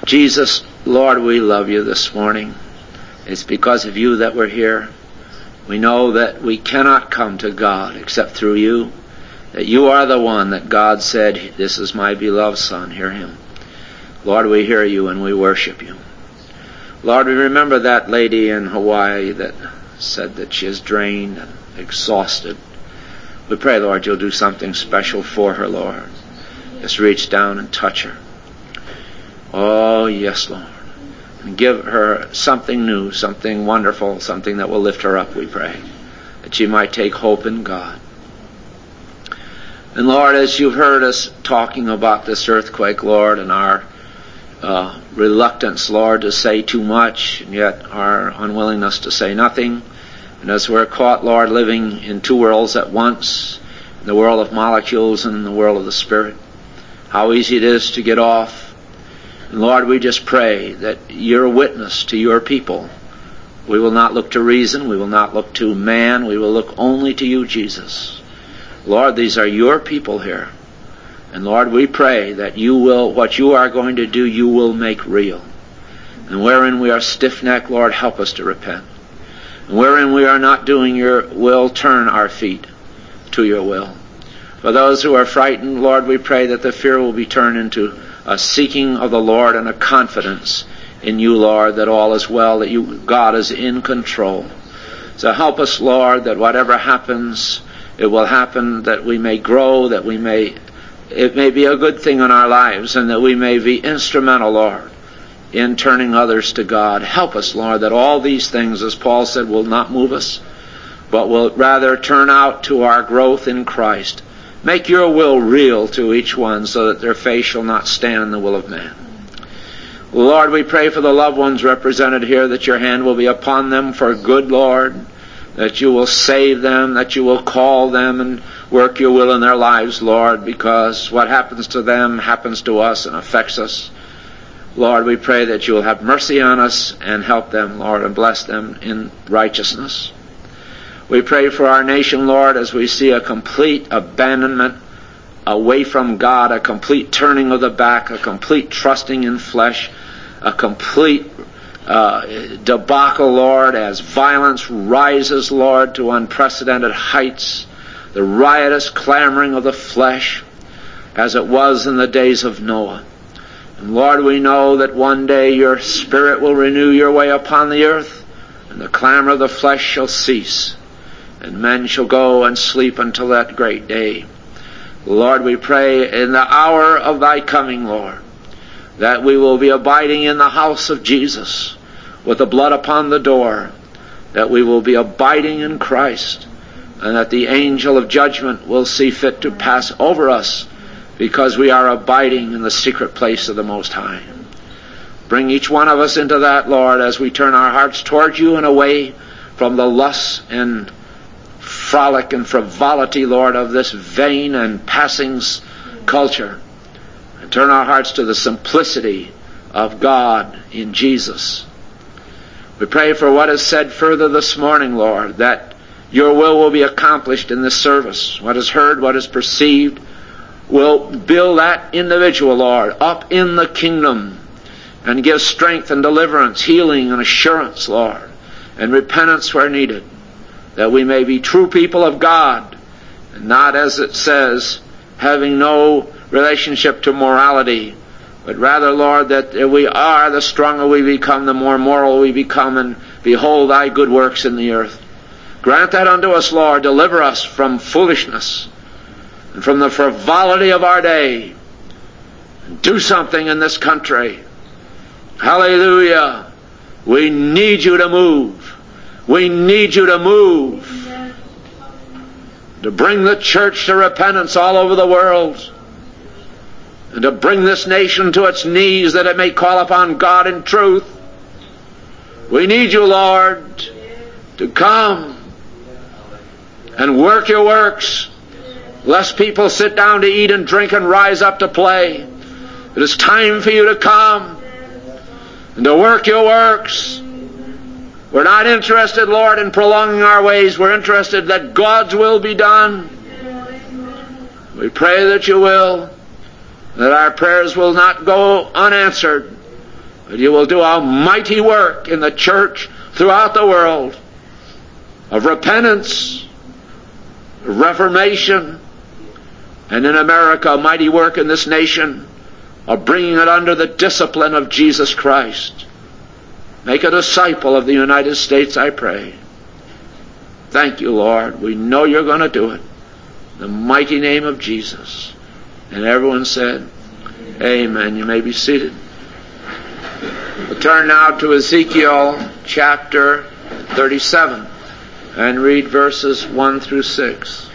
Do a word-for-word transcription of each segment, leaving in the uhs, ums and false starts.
Jesus, Lord, we love you this morning. It's because of you that we're here. We know that we cannot come to God except through you, that you are the one that God said, this is my beloved Son, hear him. Lord, we hear you and we worship you. Lord, we remember that lady in Hawaii that said that she is drained and exhausted. We pray, Lord, you'll do something special for her, Lord. Just reach down and touch her. Oh, yes, Lord. And give her something new, something wonderful, something that will lift her up, we pray, that she might take hope in God. And Lord, as you've heard us talking about this earthquake, Lord, and our uh, reluctance, Lord, to say too much, and yet our unwillingness to say nothing, and as we're caught, Lord, living in two worlds at once, in the world of molecules and in the world of the Spirit, how easy it is to get off. And Lord, we just pray that you're a witness to your people. We will not look to reason. We will not look to man. We will look only to you, Jesus. Lord, these are your people here. And Lord, we pray that you will, what you are going to do, you will make real. And wherein we are stiff-necked, Lord, help us to repent. And wherein we are not doing your will, turn our feet to your will. For those who are frightened, Lord, we pray that the fear will be turned into a seeking of the Lord and a confidence in you, Lord, that all is well, that you, God, is in control. So help us, Lord, that whatever happens, it will happen, that we may grow, that we may, it may be a good thing in our lives, and that we may be instrumental, Lord, in turning others to God. Help us, Lord, that all these things, as Paul said, will not move us, but will rather turn out to our growth in Christ. Make your will real to each one so that their faith shall not stand in the will of man. Lord, we pray for the loved ones represented here, that your hand will be upon them for good, Lord, that you will save them, that you will call them and work your will in their lives, Lord, because what happens to them happens to us and affects us. Lord, we pray that you will have mercy on us and help them, Lord, and bless them in righteousness. We pray for our nation, Lord, as we see a complete abandonment away from God, a complete turning of the back, a complete trusting in flesh, a complete uh, debacle, Lord, as violence rises, Lord, to unprecedented heights, the riotous clamoring of the flesh, as it was in the days of Noah. And Lord, we know that one day your Spirit will renew your way upon the earth, and the clamor of the flesh shall cease, and men shall go and sleep until that great day. Lord, we pray in the hour of thy coming, Lord, that we will be abiding in the house of Jesus with the blood upon the door, that we will be abiding in Christ, and that the angel of judgment will see fit to pass over us because we are abiding in the secret place of the Most High. Bring each one of us into that, Lord, as we turn our hearts toward you and away from the lusts and frolic and frivolity, Lord, of this vain and passing culture, and turn our hearts to the simplicity of God in Jesus. We pray for what is said further this morning, Lord, that your will will be accomplished in this service. What is heard, what is perceived, will build that individual, Lord, up in the kingdom and give strength and deliverance, healing and assurance, Lord, and repentance where needed, that we may be true people of God, and not, as it says, having no relationship to morality, but rather, Lord, that we are, the stronger we become, the more moral we become, and behold thy good works in the earth. Grant that unto us, Lord. Deliver us from foolishness and from the frivolity of our day. And do something in this country. Hallelujah. We need you to move. We need you to move. To bring the church to repentance all over the world. And to bring this nation to its knees that it may call upon God in truth. We need you, Lord, to come and work your works, lest people sit down to eat and drink and rise up to play. It is time for you to come and to work your works. We're not interested, Lord, in prolonging our ways. We're interested that God's will be done. We pray that you will, that our prayers will not go unanswered, that you will do a mighty work in the church throughout the world of repentance, reformation, and in America, a mighty work in this nation of bringing it under the discipline of Jesus Christ. Make a disciple of the United States, I pray. Thank you, Lord. We know you're going to do it. In the mighty name of Jesus. And everyone said, amen. You may be seated. We'll turn now to Ezekiel chapter thirty-seven and read verses one through six.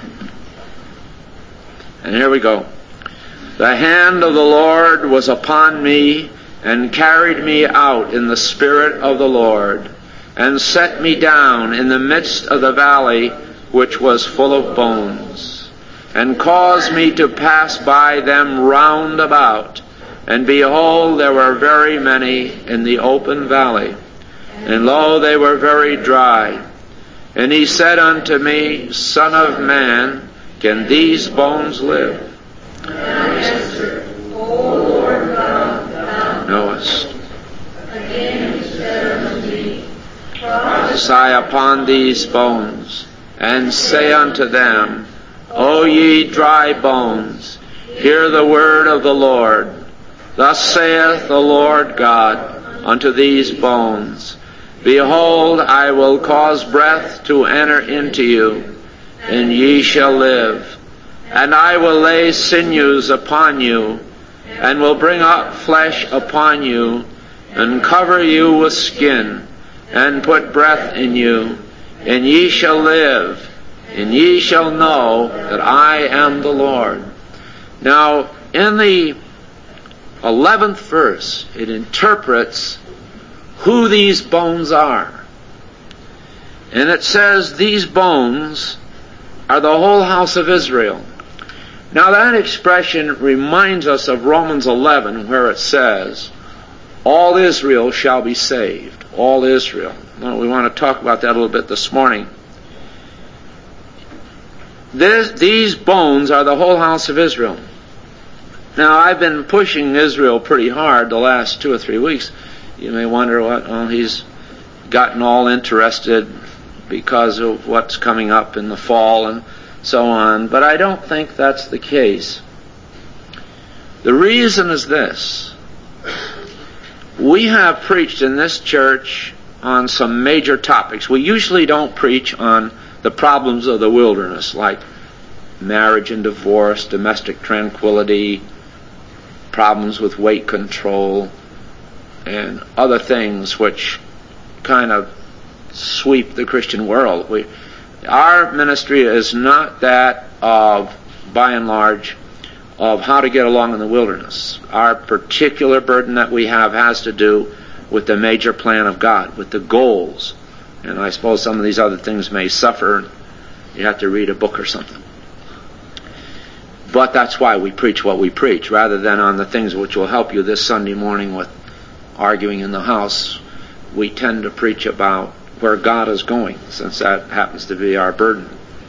And here we go. The hand of the Lord was upon me, and carried me out in the Spirit of the Lord, and set me down in the midst of the valley which was full of bones, and caused me to pass by them round about. And behold, there were very many in the open valley, and lo, they were very dry. And he said unto me, Son of man, can these bones live? And I answered, O Lord God, thou knowest. Again he said unto me, Prophesy upon these bones, and say unto them, O ye dry bones, hear the word of the Lord. Thus saith the Lord God unto these bones, Behold, I will cause breath to enter into you, and ye shall live. And I will lay sinews upon you, and will bring up flesh upon you, and cover you with skin, and put breath in you, and ye shall live, and ye shall know that I am the Lord. Now, in the eleventh verse, it interprets who these bones are. And it says, these bones are the whole house of Israel. Now that expression reminds us of Romans eleven, where it says, all Israel shall be saved. All Israel. Well, we want to talk about that a little bit this morning. This, these bones are the whole house of Israel. Now, I've been pushing Israel pretty hard the last two or three weeks. You may wonder what, well, he's gotten all interested because of what's coming up in the fall and so on. But I don't think that's the case. The reason is this. We have preached in this church on some major topics. We usually don't preach on the problems of the wilderness, like marriage and divorce, domestic tranquility, problems with weight control, and other things which kind of sweep the Christian world. We, our ministry is not that of, by and large, of how to get along in the wilderness. Our particular burden that we have has to do with the major plan of God, with the goals. And I suppose some of these other things may suffer. You have to read a book or something. But that's why we preach what we preach, rather than on the things which will help you this Sunday morning with arguing in the house. We tend to preach about where God is going, since that happens to be our burden.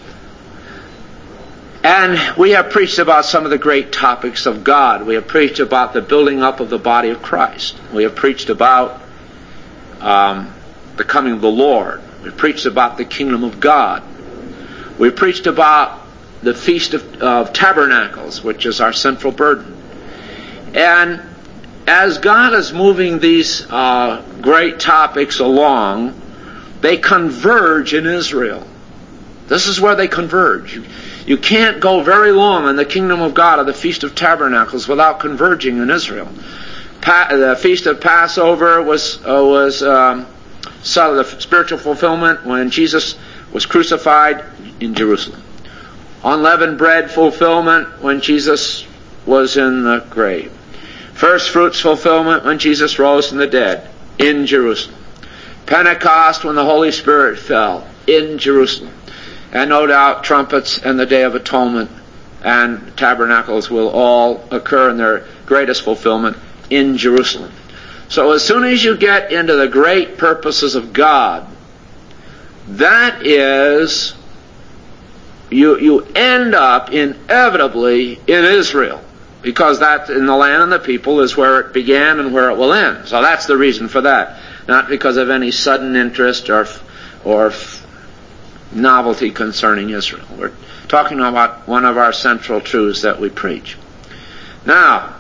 And we have preached about some of the great topics of God. We have preached about the building up of the body of Christ. We have preached about um, the coming of the Lord. We've preached about the kingdom of God. We've preached about the Feast of, of Tabernacles, which is our central burden. And as God is moving these uh, great topics along, they converge in Israel. This is where they converge. You, you can't go very long in the kingdom of God or the Feast of Tabernacles without converging in Israel. Pa- the Feast of Passover was uh, was um, so the spiritual fulfillment when Jesus was crucified in Jerusalem. Unleavened bread fulfillment when Jesus was in the grave. First fruits fulfillment when Jesus rose from the dead in Jerusalem. Pentecost when the Holy Spirit fell in Jerusalem. And no doubt trumpets and the Day of Atonement and tabernacles will all occur in their greatest fulfillment in Jerusalem. So as soon as you get into the great purposes of God, that is, you, you end up inevitably in Israel. because that in the land and the people is where it began and where it will end. So that's the reason for that. Not because of any sudden interest or or novelty concerning Israel. We're talking about one of our central truths that we preach. Now,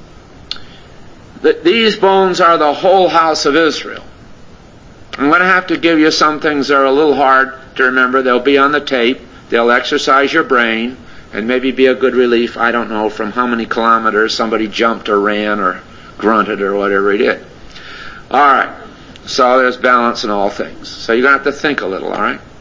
th- these bones are the whole house of Israel. I'm going to have to give you some things that are a little hard to remember. They'll be on the tape. They'll exercise your brain and maybe be a good relief, I don't know, from how many kilometers somebody jumped or ran or grunted or whatever he did. All right. So there's balance in all things. So you're going to have to think a little, all right?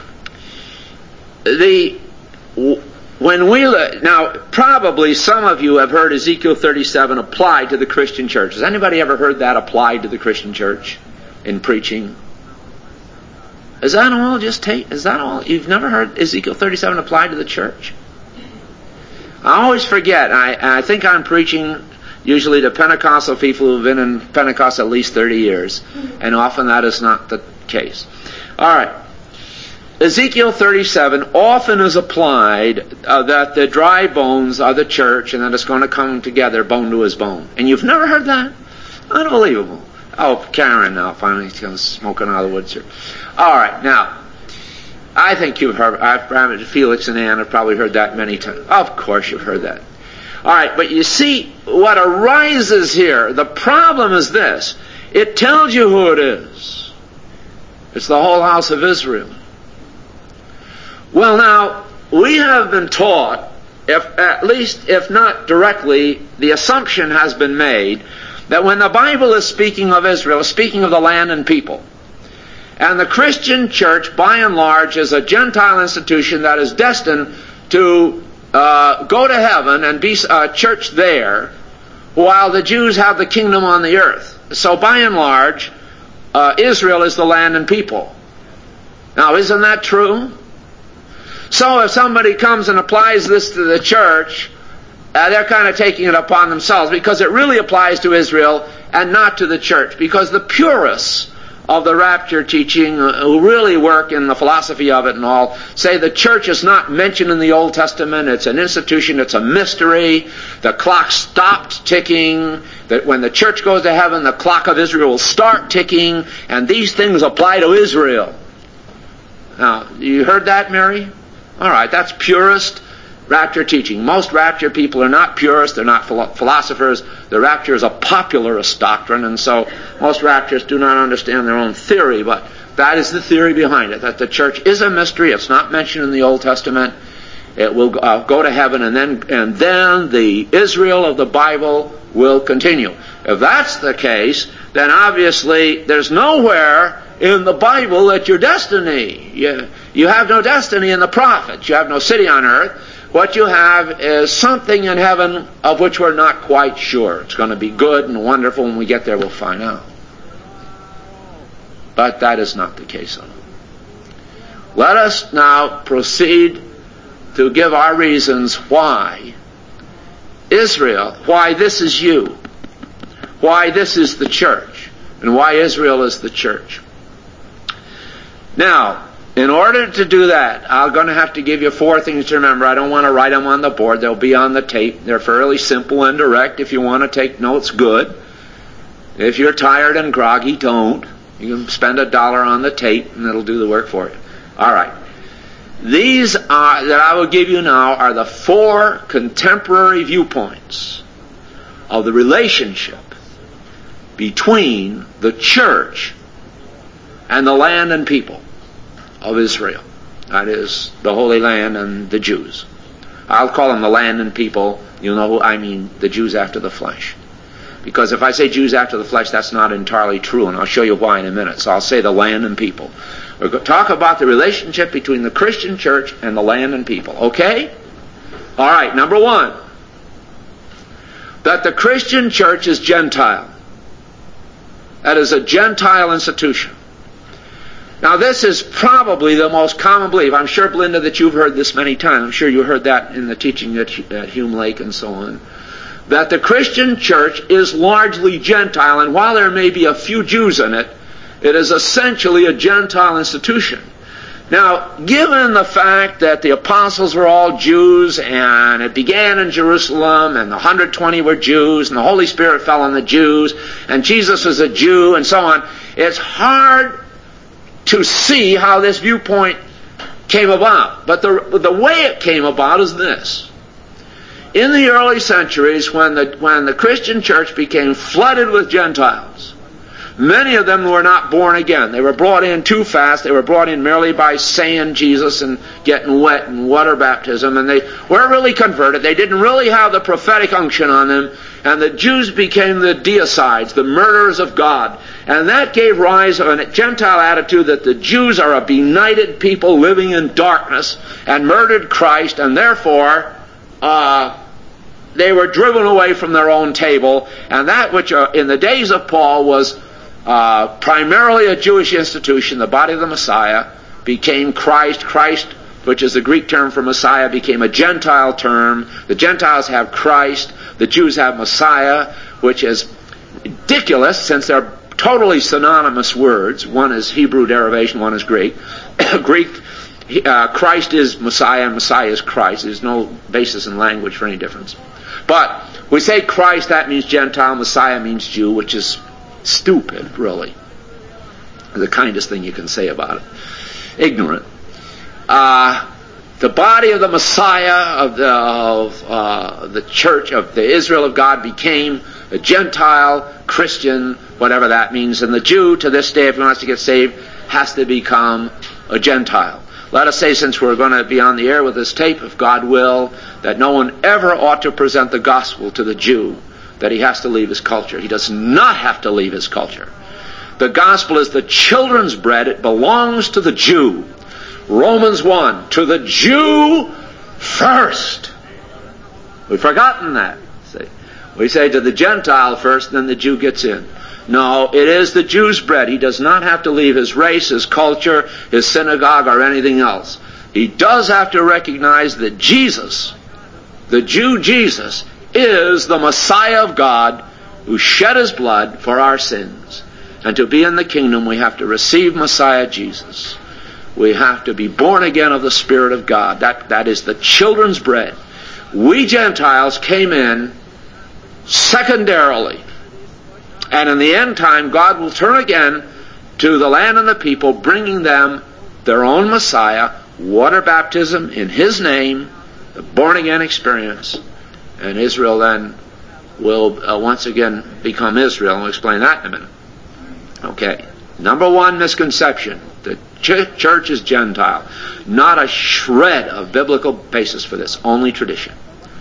The when we now probably some of you have heard Ezekiel thirty-seven applied to the Christian church. Has anybody ever heard that applied to the Christian church in preaching? Is that all? Just take. Is that all? You've never heard Ezekiel thirty-seven applied to the church? I always forget. I I think I'm preaching usually to Pentecostal people who've been in Pentecost at least thirty years, and often that is not the case. All right. Ezekiel thirty-seven often is applied uh, that the dry bones are the church and that it's going to come together bone to his bone. And you've never heard that? Unbelievable. Oh, Karen now finally smoking out of the woods here. All right, now, I think you've heard, I've, Felix and Ann have probably heard that many times. Of course you've heard that. All right, but you see, what arises here, the problem is this. It tells you who it is. It's the whole house of Israel. Well, now, we have been taught, if at least if not directly, the assumption has been made that when the Bible is speaking of Israel, it's speaking of the land and people. And the Christian church, by and large, is a Gentile institution that is destined to uh, go to heaven and be a church there, while the Jews have the kingdom on the earth. So by and large, uh, Israel is the land and people. Now, isn't that true? So if somebody comes and applies this to the church, uh, they're kind of taking it upon themselves, because it really applies to Israel and not to the church. Because the purists of the rapture teaching, uh, who really work in the philosophy of it and all, say the church is not mentioned in the Old Testament. It's an institution. It's a mystery. The clock stopped ticking. That when the church goes to heaven, the clock of Israel will start ticking. And these things apply to Israel. Now, you heard that, Mary? All right, that's purist rapture teaching. Most rapture people are not purists, they're not philosophers. The rapture is a popularist doctrine, and so most rapturists do not understand their own theory, but that is the theory behind it, that the church is a mystery. It's not mentioned in the Old Testament. It will uh, go to heaven, and then and then the Israel of the Bible will continue. If that's the case, then obviously there's nowhere in the Bible that your destiny, you, you have no destiny in the prophets. You have no city on earth. What you have is something in heaven of which we're not quite sure. It's going to be good and wonderful. When we get there, we'll find out. But that is not the case. Let us now proceed to give our reasons why Israel, why this is you, why this is the church, and why Israel is the church. Now, in order to do that, I'm going to have to give you four things to remember. I don't want to write them on the board. They'll be on the tape. They're fairly simple and direct. If you want to take notes, good. If you're tired and groggy, don't. You can spend a dollar on the tape and it'll do the work for you. All right. These are, that I will give you now, are the four contemporary viewpoints of the relationship between the church and the land and people of Israel. That is, the Holy Land and the Jews. I'll call them the land and people. You know who I mean, the Jews after the flesh. Because if I say Jews after the flesh, that's not entirely true, and I'll show you why in a minute. So I'll say the land and people. We're going to talk about the relationship between the Christian church and the land and people. Okay? All right, number one. That the Christian church is Gentile. That is a Gentile institution. Now this is probably the most common belief. I'm sure, Belinda, that you've heard this many times. I'm sure you heard that in the teaching at, at Hume Lake and so on. That the Christian church is largely Gentile, and while there may be a few Jews in it, it is essentially a Gentile institution. Now, given the fact that the apostles were all Jews, and it began in Jerusalem, and the one hundred twenty were Jews, and the Holy Spirit fell on the Jews, and Jesus was a Jew, and so on, it's hard to see how this viewpoint came about. But the, the way it came about is this. In the early centuries, when the, when the Christian church became flooded with Gentiles, many of them were not born again. They were brought in too fast. They were brought in merely by saying Jesus and getting wet in water baptism, and they weren't really converted. They didn't really have the prophetic unction on them, and the Jews became the deicides, the murderers of God. And that gave rise to a Gentile attitude that the Jews are a benighted people living in darkness and murdered Christ, and therefore uh, they were driven away from their own table. And that which uh, in the days of Paul was Uh, primarily a Jewish institution, the body of the Messiah, became Christ. Christ, which is the Greek term for Messiah, became a Gentile term. The Gentiles have Christ. The Jews have Messiah, which is ridiculous since they're totally synonymous words. One is Hebrew derivation, one is Greek. Greek, uh, Christ is Messiah, and Messiah is Christ. There's no basis in language for any difference. But we say Christ, that means Gentile. Messiah means Jew, which is stupid, really. The kindest thing you can say about it. Ignorant. Uh, the body of the Messiah of the of, uh, the church of the Israel of God became a Gentile, Christian, whatever that means. And the Jew, to this day, if he wants to get saved, has to become a Gentile. Let us say, since we're going to be on the air with this tape, if God will, that no one ever ought to present the gospel to the Jew that he has to leave his culture. He does not have to leave his culture. The gospel is the children's bread. It belongs to the Jew. Romans one, to the Jew first. We've forgotten that. See? We say to the Gentile first, then the Jew gets in. No, it is the Jew's bread. He does not have to leave his race, his culture, his synagogue, or anything else. He does have to recognize that Jesus, the Jew Jesus, is the Messiah of God who shed his blood for our sins. And to be in the kingdom, we have to receive Messiah Jesus. We have to be born again of the Spirit of God. That, that is the children's bread. We Gentiles came in secondarily. And in the end time, God will turn again to the land and the people, bringing them their own Messiah, water baptism in his name, the born-again experience. And Israel then will uh, once again become Israel. And we'll explain that in a minute. Okay. Number one misconception. The ch- church is Gentile. Not a shred of biblical basis for this. Only tradition.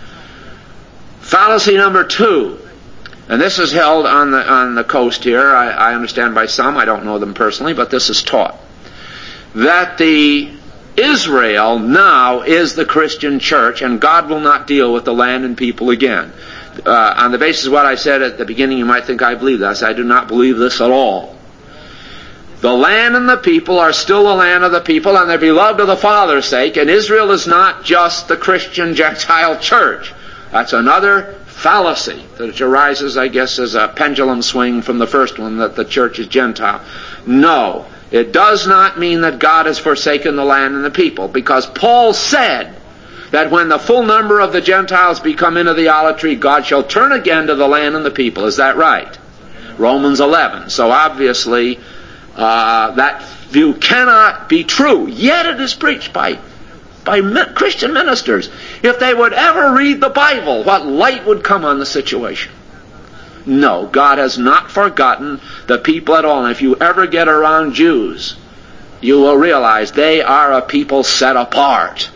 Fallacy number two. And this is held on the on the coast here. I, I understand by some. I don't know them personally, but this is taught. That the Israel now is the Christian church, and God will not deal with the land and people again. Uh, on the basis of what I said at the beginning, you might think I believe this. I do not believe this at all. The land and the people are still the land of the people, and they're beloved of the Father's sake, and Israel is not just the Christian Gentile church. That's another fallacy that arises, I guess, as a pendulum swing from the first one, that the church is Gentile. No. It does not mean that God has forsaken the land and the people, because Paul said that when the full number of the Gentiles become in idolatry, God shall turn again to the land and the people. Is that right? Romans eleven. So obviously, uh, that view cannot be true. Yet it is preached by, by Christian ministers. If they would ever read the Bible, what light would come on the situation? No, God has not forgotten the people at all. And if you ever get around Jews, you will realize they are a people set apart.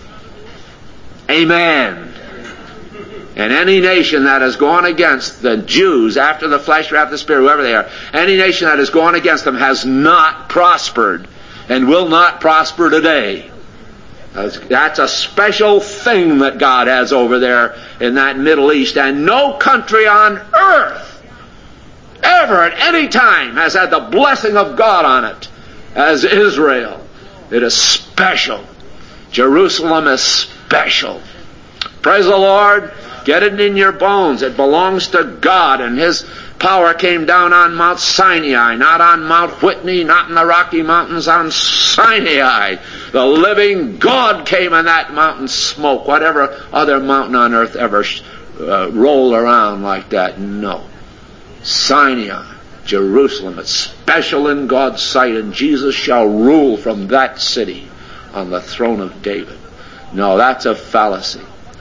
Amen. And any nation that has gone against the Jews, after the flesh or after the spirit, whoever they are, any nation that has gone against them has not prospered and will not prosper today. That's a special thing that God has over there in that Middle East. And no country on earth ever at any time has had the blessing of God on it as Israel. It is special. Jerusalem is special. Praise the Lord. Get it in your bones. It belongs to God, and His Power came down on Mount Sinai, not on Mount Whitney, not in the Rocky Mountains, on Sinai. The living God came in that mountain smoke. Whatever other mountain on earth ever uh, rolled around like that? No. Sinai, Jerusalem, it's special in God's sight, and Jesus shall rule from that city on the throne of David. No, that's a fallacy.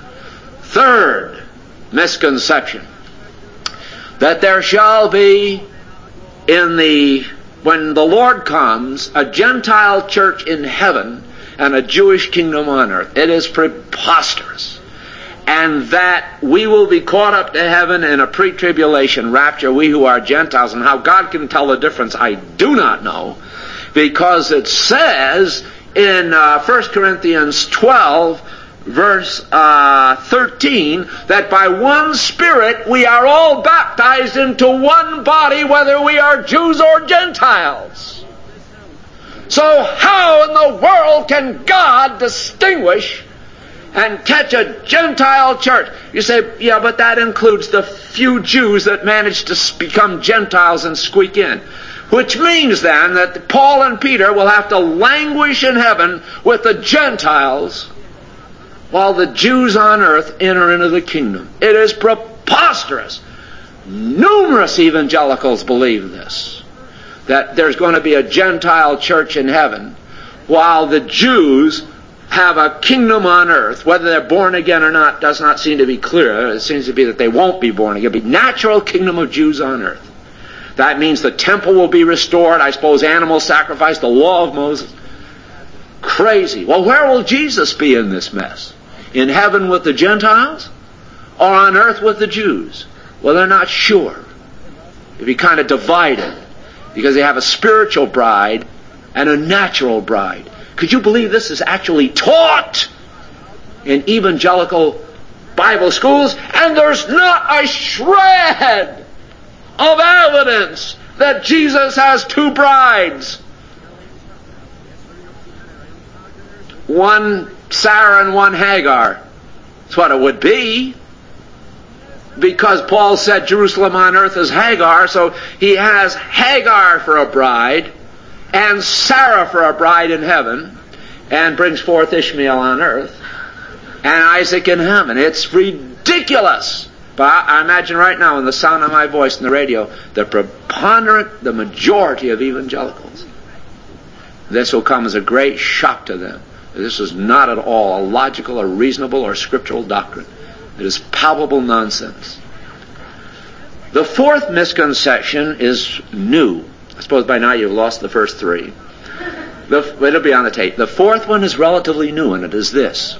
Third misconception, that there shall be in the, when the Lord comes, a Gentile church in heaven and a Jewish kingdom on earth. It is preposterous. And that we will be caught up to heaven in a pre-tribulation rapture, we who are Gentiles. And how God can tell the difference, I do not know, because it says in uh, First Corinthians twelve, verse uh, thirteen, that by one Spirit we are all baptized into one body, whether we are Jews or Gentiles. So how in the world can God distinguish and catch a Gentile church? You say, yeah, but that includes the few Jews that managed to become Gentiles and squeak in. Which means then that Paul and Peter will have to languish in heaven with the Gentiles while the Jews on earth enter into the kingdom. It is preposterous. Numerous evangelicals believe this, that there's going to be a Gentile church in heaven while the Jews have a kingdom on earth. Whether they're born again or not does not seem to be clear. It seems to be that they won't be born again. It'll be natural kingdom of Jews on earth. That means the temple will be restored. I suppose animal sacrifice, the law of Moses. Crazy. Well, where will Jesus be in this mess? In heaven with the Gentiles? Or on earth with the Jews? Well, they're not sure. It'll be kind of divided, because they have a spiritual bride and a natural bride. Could you believe this is actually taught in evangelical Bible schools? And there's not a shred of evidence that Jesus has two brides. One Sarah and one Hagar. That's what it would be. Because Paul said Jerusalem on earth is Hagar, so he has Hagar for a bride and Sarah for a bride in heaven, and brings forth Ishmael on earth and Isaac in heaven. It's ridiculous. But I, I imagine right now, in the sound of my voice in the radio, the preponderant, the majority of evangelicals, this will come as a great shock to them. This is not at all a logical or reasonable or scriptural doctrine. It is palpable nonsense. The fourth misconception is new. I suppose by now you've lost the first three. The, it'll be on the tape. The fourth one is relatively new, and it is this.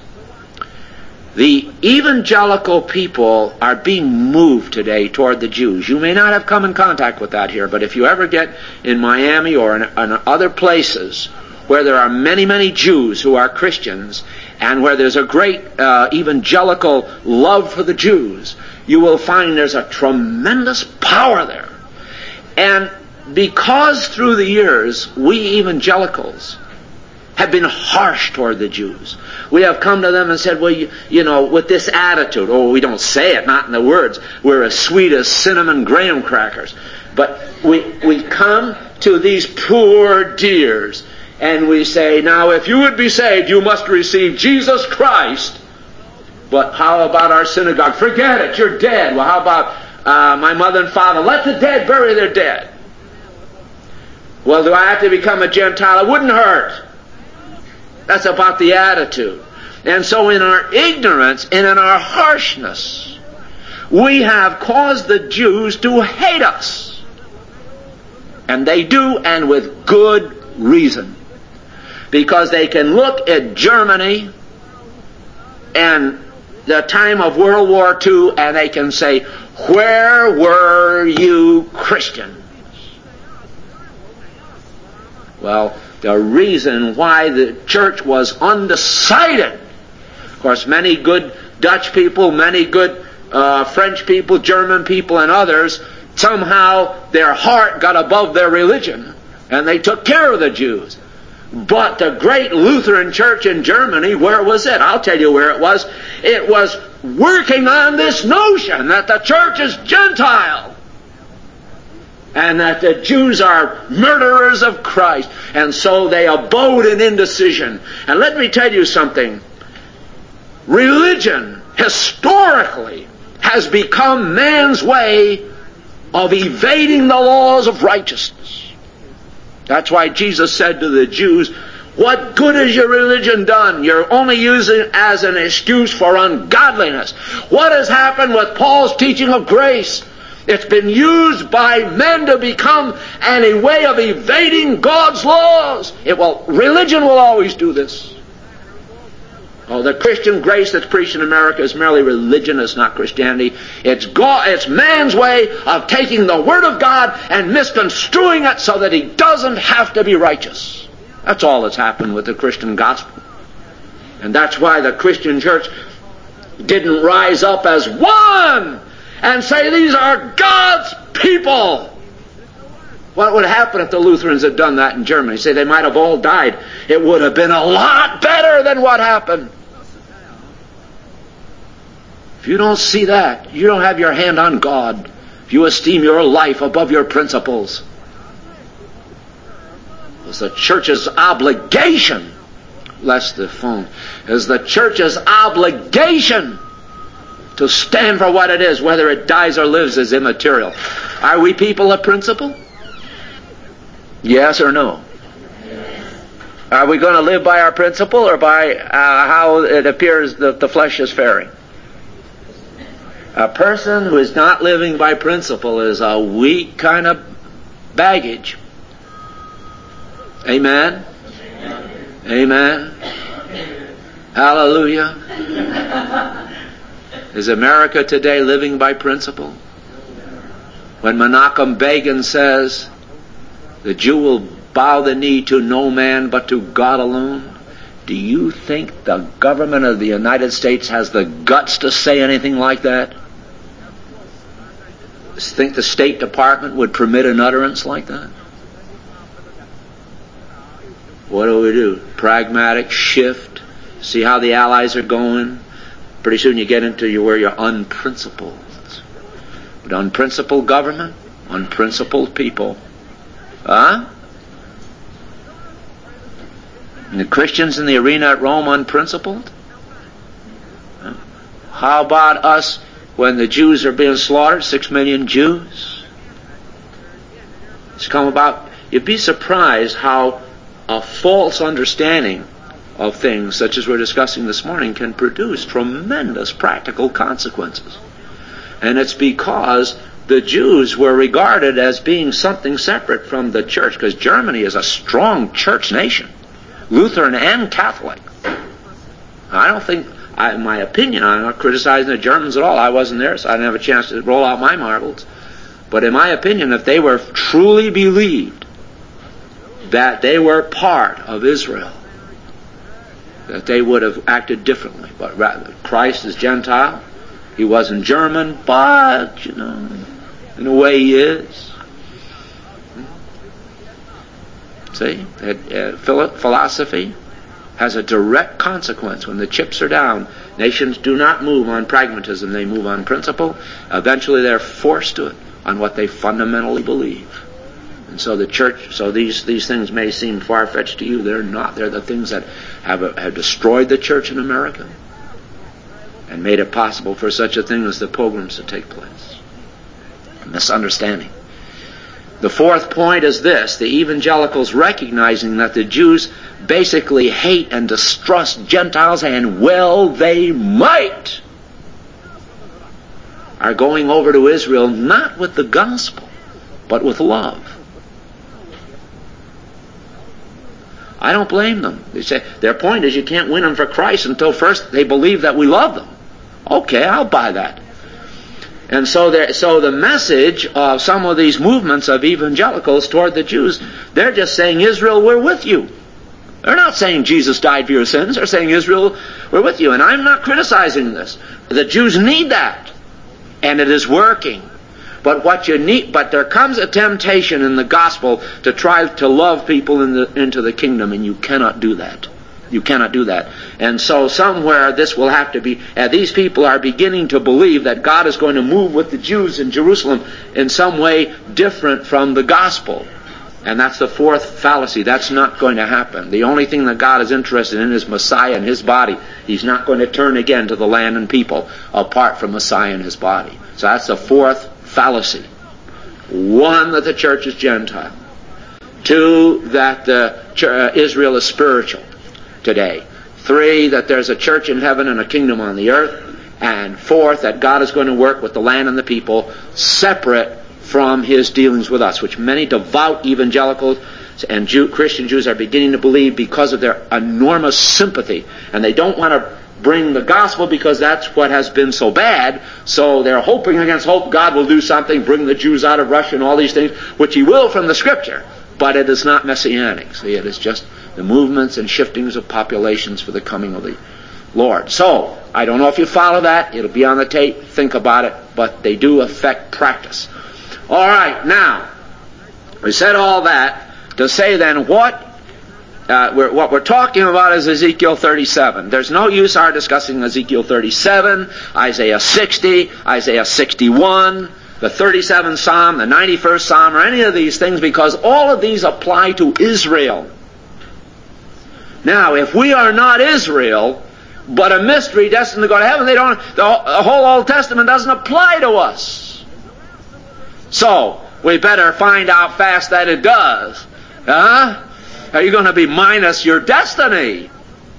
The evangelical people are being moved today toward the Jews. You may not have come in contact with that here, but if you ever get in Miami or in, in other places where there are many, many Jews who are Christians, and where there's a great uh, evangelical love for the Jews, you will find there's a tremendous power there. And because through the years we evangelicals have been harsh toward the Jews, we have come to them and said, well, you, you know, with this attitude, oh, we don't say it, not in the words, we're as sweet as cinnamon graham crackers, but we we come to these poor dears and we say, now if you would be saved, you must receive Jesus Christ. But how about our synagogue? Forget it, you're dead. Well, how about uh, my mother and father? Let the dead bury their dead. Well, do I have to become a Gentile? It wouldn't hurt. That's about the attitude. And so in our ignorance and in our harshness, we have caused the Jews to hate us. And they do, and with good reason. Because they can look at Germany and the time of World War Two and they can say, where were you Christians? Well, the reason why the church was undecided, of course, many good Dutch people, many good uh, French people, German people, and others, somehow their heart got above their religion, and they took care of the Jews. But the great Lutheran church in Germany, where was it? I'll tell you where it was. It was working on this notion that the church is Gentile. and that the Jews are murderers of Christ, and so they abode in indecision. And let me tell you something. Religion, historically, has become man's way of evading the laws of righteousness. That's why Jesus said to the Jews, what good has your religion done? You're only using it as an excuse for ungodliness. What has happened with Paul's teaching of grace? It's been used by men to become a way of evading God's laws. It will, religion will always do this. Oh, the Christian grace that's preached in America is merely religion. It's not Christianity. It's God, it's man's way of taking the Word of God and misconstruing it so that he doesn't have to be righteous. That's all that's happened with the Christian gospel. And that's why the Christian church didn't rise up as one and say, these are God's people. What would happen if the Lutherans had done that in Germany? Say they might have all died. It would have been a lot better than what happened. If you don't see that, you don't have your hand on God. If you esteem your life above your principles. It's the church's obligation, less the phone, is the church's obligation to stand for what it is, whether it dies or lives is immaterial. Are we people of principle? Yes or no? Are we going to live by our principle or by uh, how it appears that the flesh is faring? A person who is not living by principle is a weak kind of baggage. Amen? Amen? Hallelujah? Is America today living by principle? When Menachem Begin says, the Jew will bow the knee to no man but to God alone, do you think the government of the United States has the guts to say anything like that? Think the State Department would permit an utterance like that? What do we do? Pragmatic, shift, see how the Allies are going. Pretty soon you get into you where you're unprincipled. But unprincipled government, unprincipled people. Huh? And the Christians in the arena at Rome unprincipled? Huh? How about us when the Jews are being slaughtered, six million Jews? It's come about, you'd be surprised how a false understanding of things such as we're discussing this morning can produce tremendous practical consequences. And it's because the Jews were regarded as being something separate from the church, because Germany is a strong church nation, Lutheran and Catholic. I don't think, I, in my opinion, I'm not criticizing the Germans at all. I wasn't there, so I didn't have a chance to roll out my marbles. But in my opinion, if they were truly believed that they were part of Israel, that they would have acted differently. But rather, Christ is Gentile. He wasn't German, but, you know, in a way he is. See, that, uh, philosophy has a direct consequence. When the chips are down, nations do not move on pragmatism, they move on principle. Eventually they're forced to it on what they fundamentally believe. And so the church, so these, these things may seem far-fetched to you. They're not. They're the things that have, have destroyed the church in America and made it possible for such a thing as the pogroms to take place. A misunderstanding. The fourth point is this: the evangelicals recognizing that the Jews basically hate and distrust Gentiles, and well they might, are going over to Israel not with the gospel, but with love. I don't blame them. They say their point is you can't win them for Christ until first they believe that we love them. Okay, I'll buy that. And so, so the message of some of these movements of evangelicals toward the Jews, they're just saying, Israel, we're with you. They're not saying Jesus died for your sins. They're saying, Israel, we're with you. And I'm not criticizing this. The Jews need that. And it is working. But what you need, but there comes a temptation in the gospel to try to love people in the, into the kingdom, and you cannot do that. You cannot do that. And so somewhere this will have to be, uh, these people are beginning to believe that God is going to move with the Jews in Jerusalem in some way different from the gospel. And that's the fourth fallacy. That's not going to happen. The only thing that God is interested in is Messiah and His body. He's not going to turn again to the land and people apart from Messiah and His body. So that's the fourth fallacy. One, that the church is Gentile. Two, that the uh, Israel is spiritual today. Three, that there's a church in heaven and a kingdom on the earth. And fourth, that God is going to work with the land and the people separate from His dealings with us, which many devout evangelicals and Jew, Christian Jews are beginning to believe because of their enormous sympathy. And they don't want to bring the gospel because that's what has been so bad. So they're hoping against hope God will do something, bring the Jews out of Russia and all these things, which He will from the Scripture. But it is not messianic. See, it is just the movements and shiftings of populations for the coming of the Lord. So, I don't know if you follow that. It'll be on the tape. Think about it. But they do affect practice. All right, now, we said all that to say then what uh, we're, what we're talking about is Ezekiel thirty-seven. There's no use our discussing Ezekiel thirty-seven, Isaiah sixty, Isaiah sixty-one, the thirty-seventh Psalm, the ninety-first Psalm, or any of these things, because all of these apply to Israel. Now, if we are not Israel, but a mystery destined to go to heaven, they don't. The whole Old Testament doesn't apply to us. So, we better find out fast that it does. Huh? Are you going to be minus your destiny?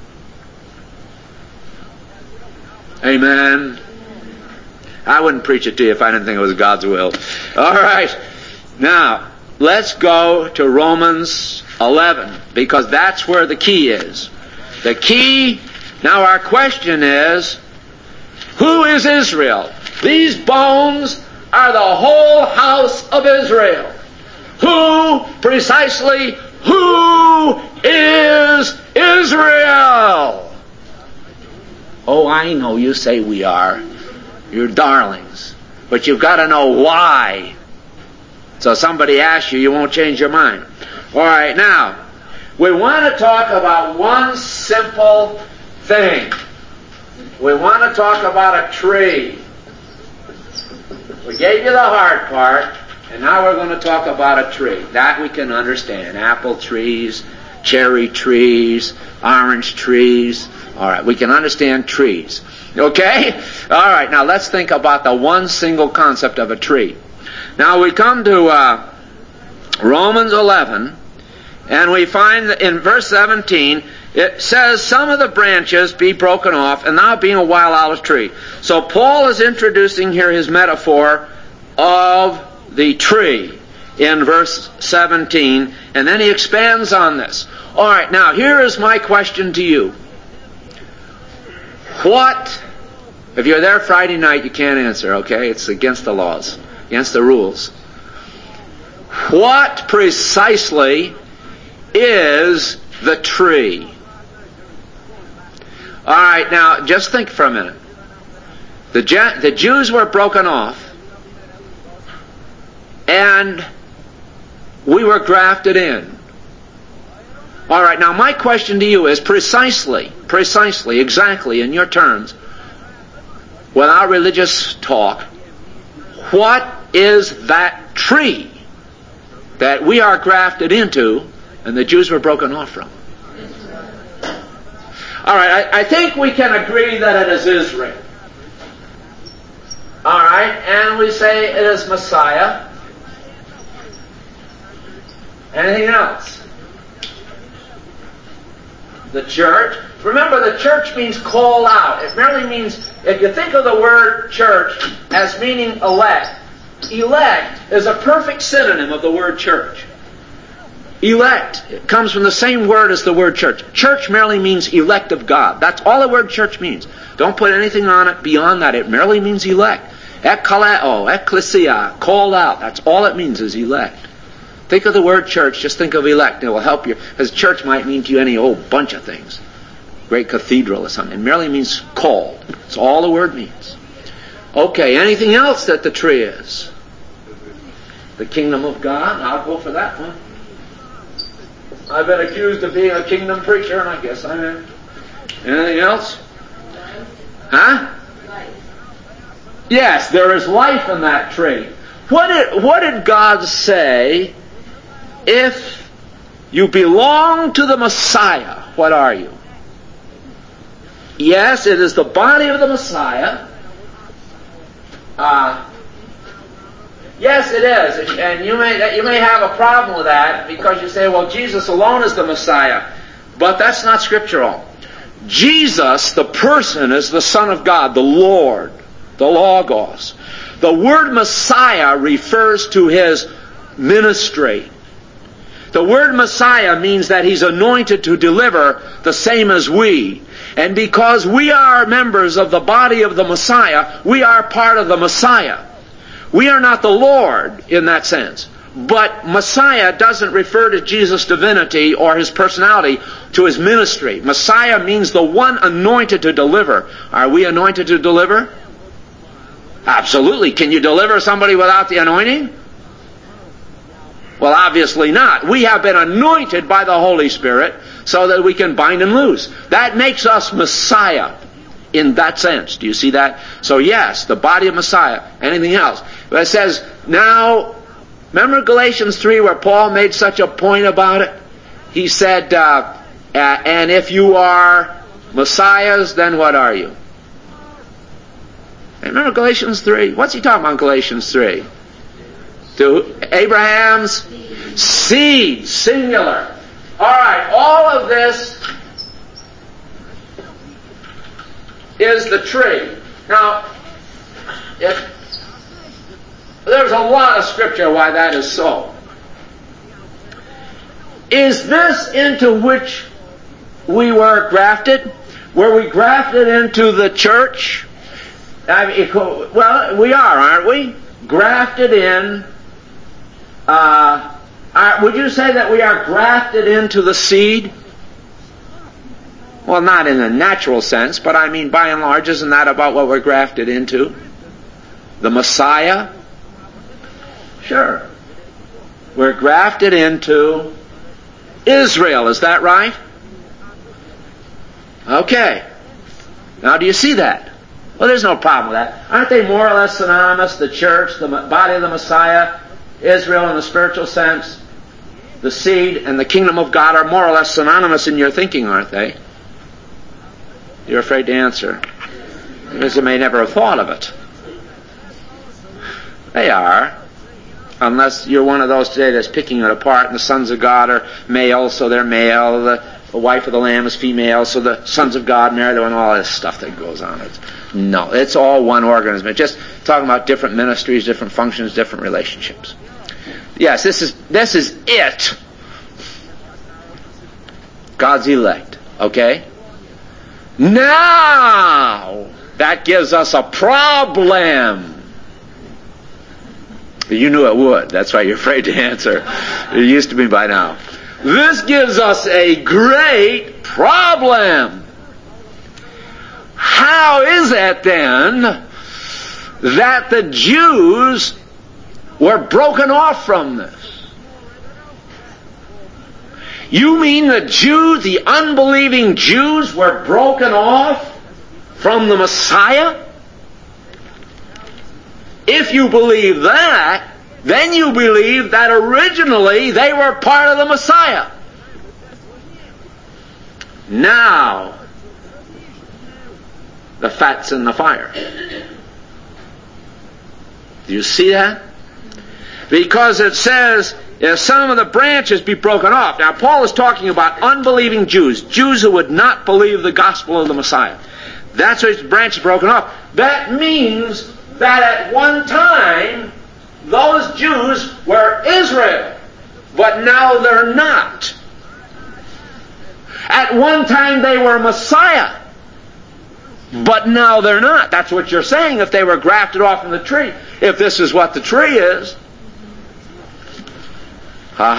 Amen. I wouldn't preach it to you if I didn't think it was God's will. All right. Now, let's go to Romans eleven, because that's where the key is. The key, now our question is, who is Israel? These bones are the whole house of Israel. Who, precisely, who is Israel? Oh, I know you say we are. You're darlings. But you've got to know why. So somebody asks you, you won't change your mind. All right, now, we want to talk about one simple thing. We want to talk about a tree. We gave you the hard part, and now we're going to talk about a tree. That we can understand. Apple trees, cherry trees, orange trees. All right, we can understand trees. Okay? All right, now let's think about the one single concept of a tree. Now we come to uh, Romans eleven, and we find that in verse seventeen, it says, some of the branches be broken off, and thou being a wild olive tree. So Paul is introducing here his metaphor of the tree in verse seventeen, and then he expands on this. All right, now here is my question to you. What, if you're there Friday night, you can't answer, okay? It's against the laws, against the rules. What precisely is the tree? All right, now just think for a minute. The, Je- the Jews were broken off, and we were grafted in. All right, now my question to you is precisely, precisely, exactly in your terms, without religious talk, what is that tree that we are grafted into and the Jews were broken off from? All right, I, I think we can agree that it is Israel. All right, and we say it is Messiah. Anything else? The church. Remember, the church means call out. It merely means, if you think of the word church as meaning elect, elect is a perfect synonym of the word church. Elect. It comes from the same word as the word church. Church merely means elect of God. That's all the word church means. Don't put anything on it beyond that. It merely means elect. Ekkaleo, ecclesia, called out. That's all it means is elect. Think of the word church, just think of elect. It will help you. Because church might mean to you any old bunch of things. Great cathedral or something. It merely means called. That's all the word means. Okay, anything else that the tree is? The kingdom of God. I'll go for that one. I've been accused of being a kingdom preacher, and I guess I am. Anything else? Huh? Yes, there is life in that tree. What did, what did God say? If you belong to the Messiah, what are you? Yes, it is the body of the Messiah. Uh, yes, it is. And you may, you may have a problem with that because you say, well, Jesus alone is the Messiah. But that's not scriptural. Jesus, the person, is the Son of God, the Lord, the Logos. The word Messiah refers to His ministry. The word Messiah means that He's anointed to deliver the same as we. And because we are members of the body of the Messiah, we are part of the Messiah. We are not the Lord in that sense. But Messiah doesn't refer to Jesus' divinity or His personality, to His ministry. Messiah means the one anointed to deliver. Are we anointed to deliver? Absolutely. Can you deliver somebody without the anointing? Well, obviously not. We have been anointed by the Holy Spirit so that we can bind and loose. That makes us Messiah in that sense. Do you see that? So yes, the body of Messiah. Anything else? But it says, now, remember Galatians three where Paul made such a point about it? He said, uh, and if you are Messiahs, then what are you? Remember Galatians three? What's he talking about in Galatians three? To Abraham's seed, singular. Alright, all of this is the tree. Now, if, there's a lot of scripture why that is so. Is this into which we were grafted? Were we grafted into the church? I mean, well, we are, aren't we? Grafted in. Uh, are, would you say that we are grafted into the seed? Well, not in a natural sense, but I mean, by and large, isn't that about what we're grafted into? The Messiah? Sure. We're grafted into Israel, is that right? Okay. Now, do you see that? Well, there's no problem with that. Aren't they more or less synonymous? The church, the body of the Messiah, Israel in the spiritual sense, the seed and the kingdom of God are more or less synonymous in your thinking, aren't they? You're afraid to answer. Because you may never have thought of it. They are. Unless you're one of those today that's picking it apart, and the sons of God are male, so they're male, the, the wife of the Lamb is female, so the sons of God marry them, and all this stuff that goes on. It's, no, it's all one organism. It's just talking about different ministries, different functions, different relationships. Yes, this is this is it. God's elect. Okay? Now, that gives us a problem. You knew it would. That's why you're afraid to answer. It used to be by now. This gives us a great problem. How is it then that the Jews were broken off from this? You mean the Jews, the unbelieving Jews, were broken off from the Messiah? If you believe that, then you believe that originally they were part of the Messiah. Now, the fat's in the fire. Do you see that? Because it says, if some of the branches be broken off. Now, Paul is talking about unbelieving Jews, Jews who would not believe the gospel of the Messiah. That's why the branch is broken off. That means that at one time, those Jews were Israel, but now they're not. At one time they were Messiah, but now they're not. That's what you're saying if they were grafted off in the tree. If this is what the tree is. Ha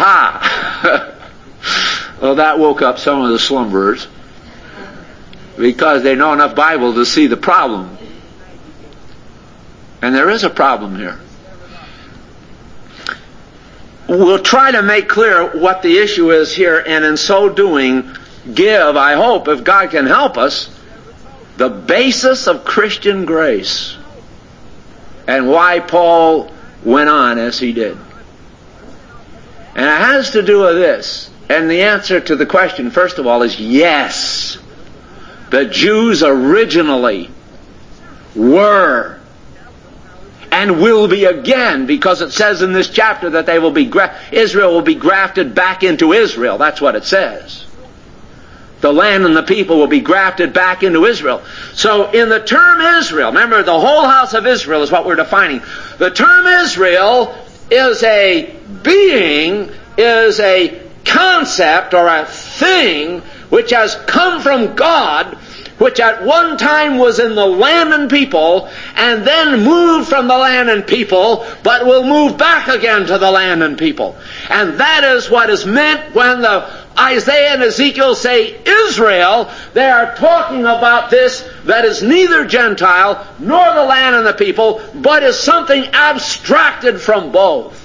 ha. Well, that woke up some of the slumberers because they know enough Bible to see the problem. And there is a problem here. we'll try to make clear what the issue is here, and in so doing, give, I hope, if God can help us, the basis of Christian grace and why Paul went on as he did. And it has to do with this. And the answer to the question, first of all, is yes. The Jews originally were and will be again, because it says in this chapter that they will be gra- Israel will be grafted back into Israel. That's what it says. The land and the people will be grafted back into Israel. So in the term Israel, remember the whole house of Israel is what we're defining. The term Israel is a being, is a concept or a thing which has come from God, which at one time was in the land and people, and then moved from the land and people, but will move back again to the land and people. And that is what is meant when the Isaiah and Ezekiel say Israel. They are talking about this that is neither Gentile nor the land and the people, but is something abstracted from both.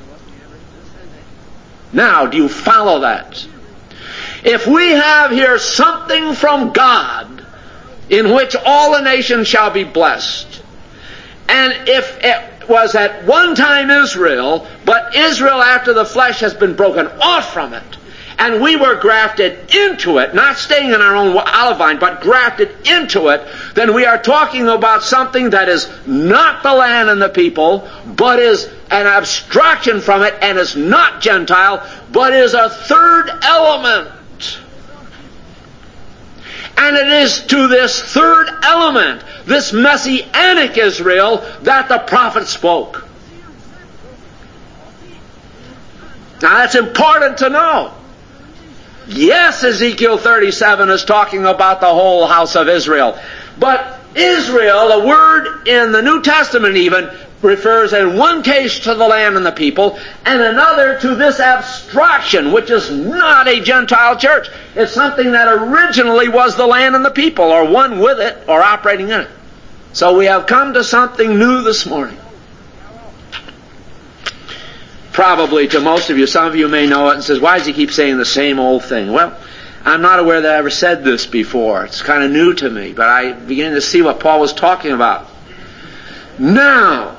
Now, do you follow that? If we have here something from God in which all the nations shall be blessed, and if it was at one time Israel, but Israel after the flesh has been broken off from it, and we were grafted into it, not staying in our own olive vine, but grafted into it, then we are talking about something that is not the land and the people, but is an abstraction from it, and is not Gentile, but is a third element. And it is to this third element, this Messianic Israel, that the prophet spoke. Now that's important to know. Yes, Ezekiel thirty-seven is talking about the whole house of Israel. But Israel, a word in the New Testament even, refers in one case to the land and the people, and another to this abstraction, which is not a Gentile church. It's something that originally was the land and the people, or one with it, or operating in it. So we have come to something new this morning. Probably to most of you, some of you may know it and says, why does he keep saying the same old thing? Well, I'm not aware that I ever said this before. It's kind of new to me, but I begin to see what Paul was talking about. Now,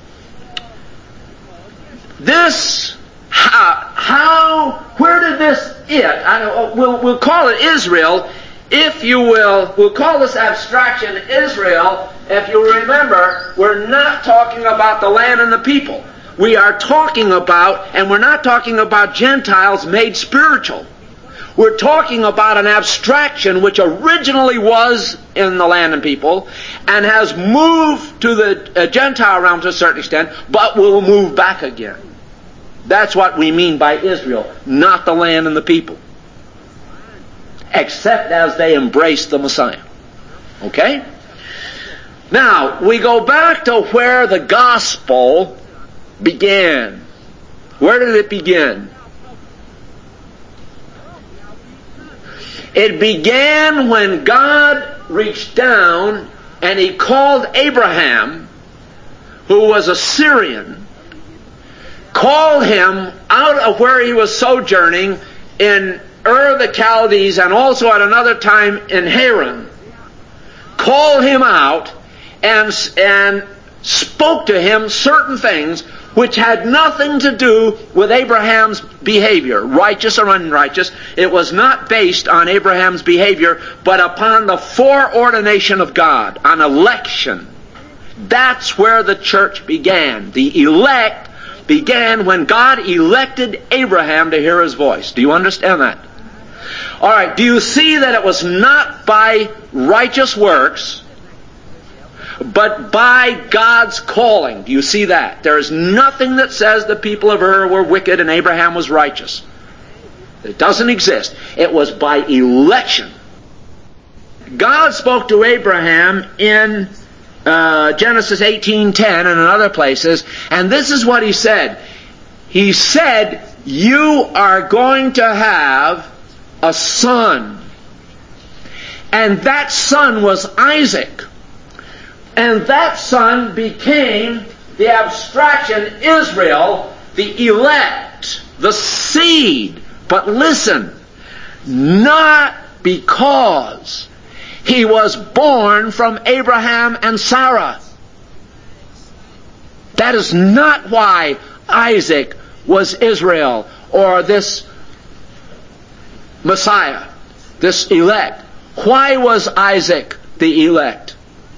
this, how, how where did this it, I don't, we'll, we'll call it Israel, if you will, we'll call this abstraction Israel. If you remember, we're not talking about the land and the people. We are talking about, and we're not talking about Gentiles made spiritual. We're talking about an abstraction which originally was in the land and people and has moved to the uh, Gentile realm to a certain extent, but will move back again. That's what we mean by Israel, not the land and the people. Except as they embrace the Messiah. Okay? Now, we go back to where the gospel began. Where did it begin? It began when God reached down and He called Abraham, who was a Syrian, called him out of where he was sojourning in Ur of the Chaldees and also at another time in Haran. Called him out and, and spoke to him certain things which had nothing to do with Abraham's behavior, righteous or unrighteous. It was not based on Abraham's behavior, but upon the foreordination of God, on election. That's where the church began. The elect began when God elected Abraham to hear His voice. Do you understand that? All right, do you see that it was not by righteous works, but by God's calling? Do you see that? There is nothing that says the people of Ur were wicked and Abraham was righteous. It doesn't exist. It was by election. God spoke to Abraham in uh, Genesis eighteen ten and in other places, and this is what He said. He said, you are going to have a son. And that son was Isaac. And that son became the abstraction Israel, the elect. the seed. But listen, not because he was born from Abraham and Sarah. That is not why Isaac was Israel, or this Messiah, this elect. Why was Isaac the elect?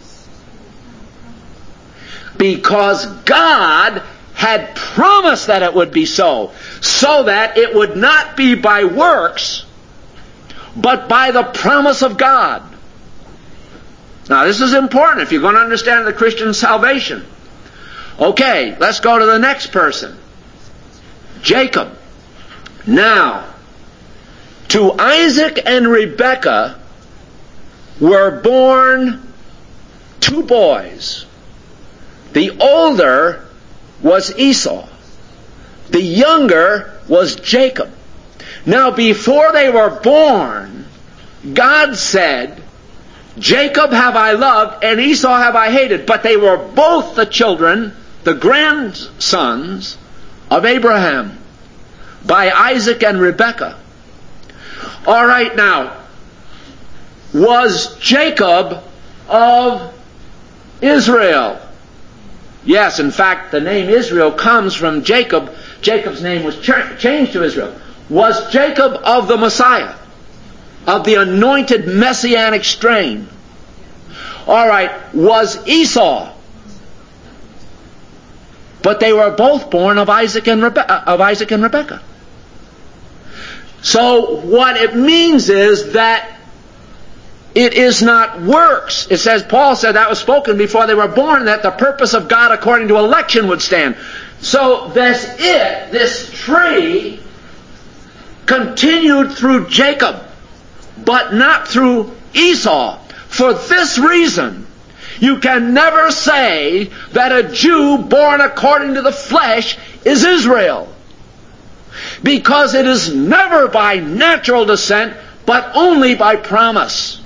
Because God had promised that it would be so, so that it would not be by works, but by the promise of God. Now this is important if you're going to understand the Christian salvation. Okay, let's go to the next person. Jacob. Now, to Isaac and Rebekah were born two boys. The older was Esau. The younger was Jacob. Now, before they were born, God said, Jacob have I loved, and Esau have I hated. But they were both the children, the grandsons of Abraham, by Isaac and Rebekah. All right, now, was Jacob of Israel? Yes, in fact, the name Israel comes from Jacob. Jacob's name was ch- changed to Israel. Was Jacob of the Messiah, of the anointed messianic strain? All right, was Esau? But they were both born of Isaac and Rebe- of Isaac and Rebekah. So what it means is that it is not works. It says, Paul said that was spoken before they were born, that the purpose of God according to election would stand. So this it, this tree, continued through Jacob, but not through Esau. For this reason, you can never say that a Jew born according to the flesh is Israel. Because it is never by natural descent, but only by promise.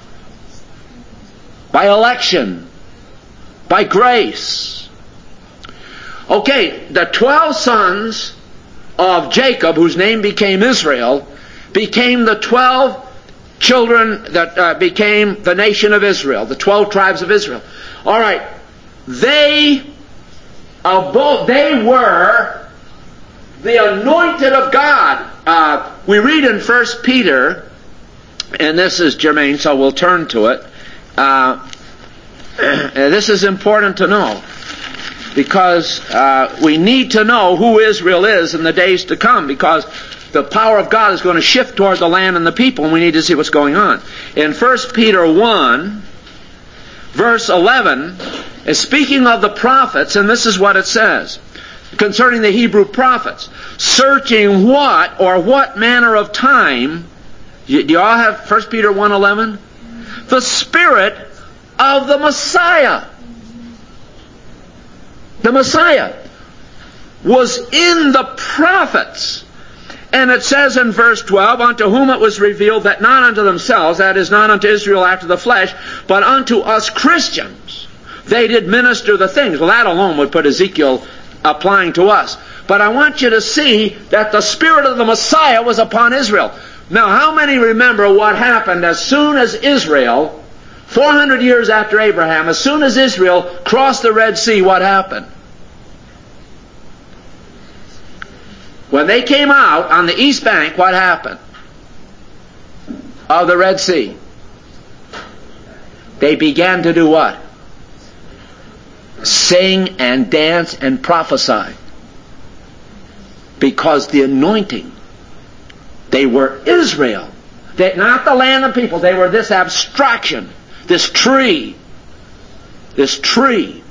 By election. By grace. Okay, the twelve sons of Jacob, whose name became Israel, became the twelve children that uh, became the nation of Israel, the twelve tribes of Israel. All right, they, uh, both, they were the anointed of God. Uh, we read in First Peter, and this is germane, so we'll turn to it. Uh, this is important to know, because uh, we need to know who Israel is in the days to come, because the power of God is going to shift toward the land and the people, and we need to see what's going on. In First Peter one, verse eleven, is speaking of the prophets, and this is what it says concerning the Hebrew prophets. Searching what, or what manner of time, do you all have First Peter one eleven? The Spirit of the Messiah. The Messiah was in the prophets. And it says in verse twelve, unto whom it was revealed that not unto themselves, that is, not unto Israel after the flesh, but unto us Christians, they did minister the things. Well, that alone would put Ezekiel applying to us. But I want you to see that the Spirit of the Messiah was upon Israel. Now, how many remember what happened as soon as Israel, four hundred years after Abraham, as soon as Israel crossed the Red Sea, what happened? When they came out on the east bank, what happened? Of the Red Sea. They began to do what? Sing and dance and prophesy. Because the anointing, they were Israel. They, not the land of people. They were this abstraction, this tree. This tree.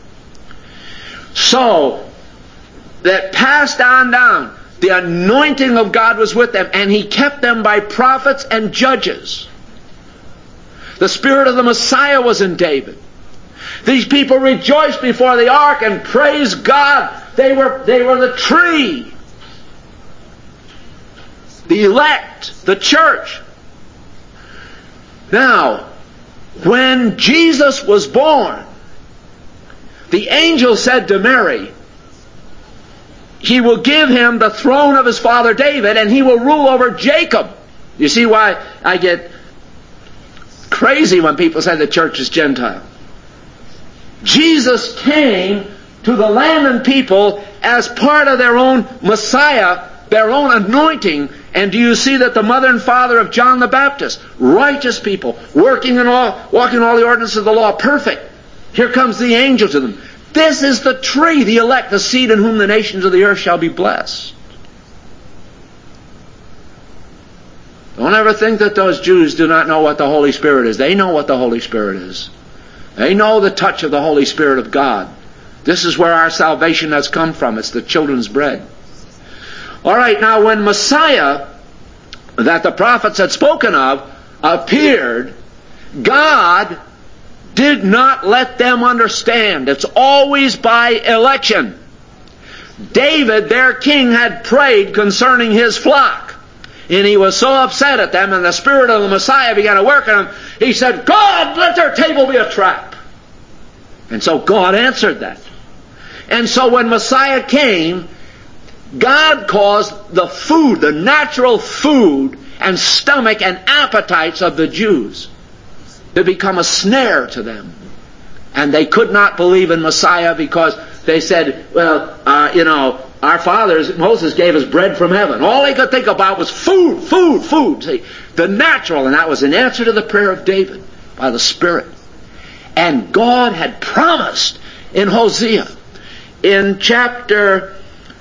So, that passed on down. The anointing of God was with them, and He kept them by prophets and judges. The Spirit of the Messiah was in David. These people rejoiced before the ark and praised God. They were, they were the tree. The elect, the church. Now, when Jesus was born, the angel said to Mary, he will give him the throne of his father David, and he will rule over Jacob. You see why I get crazy when people say the church is Gentile. Jesus came to the land and people as part of their own Messiah, their own anointing. And do you see that the mother and father of John the Baptist, righteous people, working in all, walking in all the ordinances of the law, perfect. Here comes the angel to them. This is the tree, the elect, the seed in whom the nations of the earth shall be blessed. Don't ever think that those Jews do not know what the Holy Spirit is. They know what the Holy Spirit is. They know the touch of the Holy Spirit of God. This is where our salvation has come from. It's the children's bread. All right, now when Messiah, that the prophets had spoken of, appeared, God did not let them understand. It's always by election. David, their king, had prayed concerning his flock. And he was so upset at them, and the Spirit of the Messiah began to work on him. He said, God, let their table be a trap. And so God answered that. And so when Messiah came, God caused the food, the natural food and stomach and appetites of the Jews to become a snare to them. And they could not believe in Messiah because they said, well, uh, you know, our fathers, Moses gave us bread from heaven. All they could think about was food, food, food. See, the natural, and that was an answer to the prayer of David by the Spirit. And God had promised in Hosea, in chapter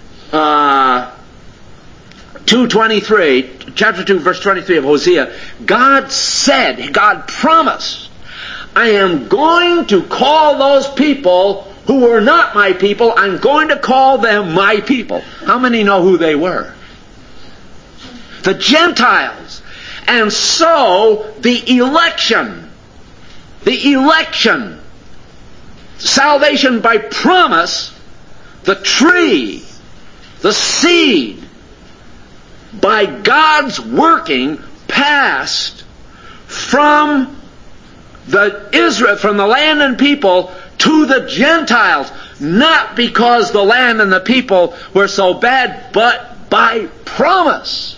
uh, two twenty-three, chapter two, verse twenty-three of Hosea, God said, God promised, I am going to call those people who were not my people, I'm going to call them my people. How many know who they were? The Gentiles. And so, the election, the election, salvation by promise, the tree, the seed, by God's working, passed from the Israel, from the land and people to the Gentiles, not because the land and the people were so bad, but by promise.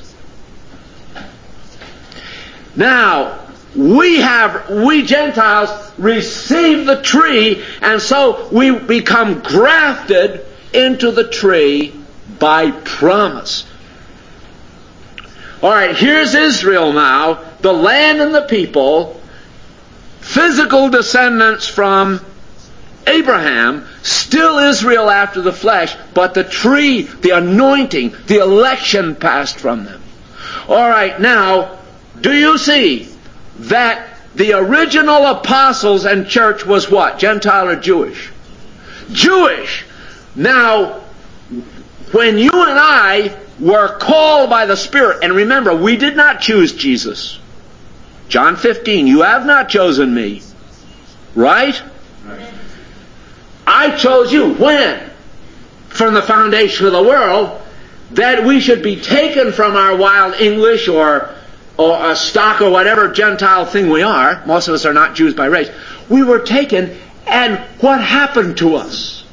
Now, we have, we Gentiles receive the tree, and so we become grafted into the tree by promise. All right, here's Israel now, the land and the people, physical descendants from Abraham, still Israel after the flesh, but the tree, the anointing, the election passed from them. All right, now, do you see that the original apostles and church was what? Gentile or Jewish? Jewish. Now, when you and I were called by the Spirit, and remember, we did not choose Jesus. John fifteen, you have not chosen me. Right? Right. I chose you. When? From the foundation of the world, that we should be taken from our wild English or or a stock or whatever Gentile thing we are. Most of us are not Jews by race. We were taken, and what happened to us?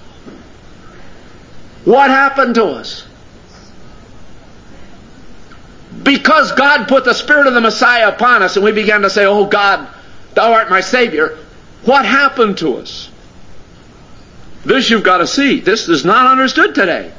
What happened to us? Because God put the Spirit of the Messiah upon us and we began to say, oh God, Thou art my Savior, what happened to us? This you've got to see. This is not understood today.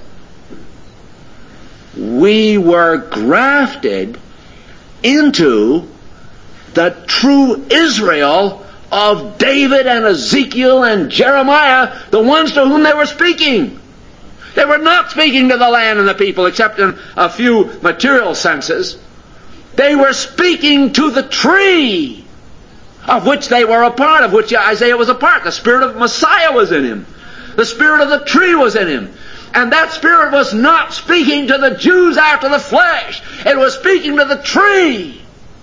We were grafted into the true Israel of David and Ezekiel and Jeremiah, the ones to whom they were speaking. They were not speaking to the land and the people, except in a few material senses. They were speaking to the tree, of which they were a part, of which Isaiah was a part. The Spirit of Messiah was in him. The Spirit of the tree was in him. And that Spirit was not speaking to the Jews after the flesh. It was speaking to the tree.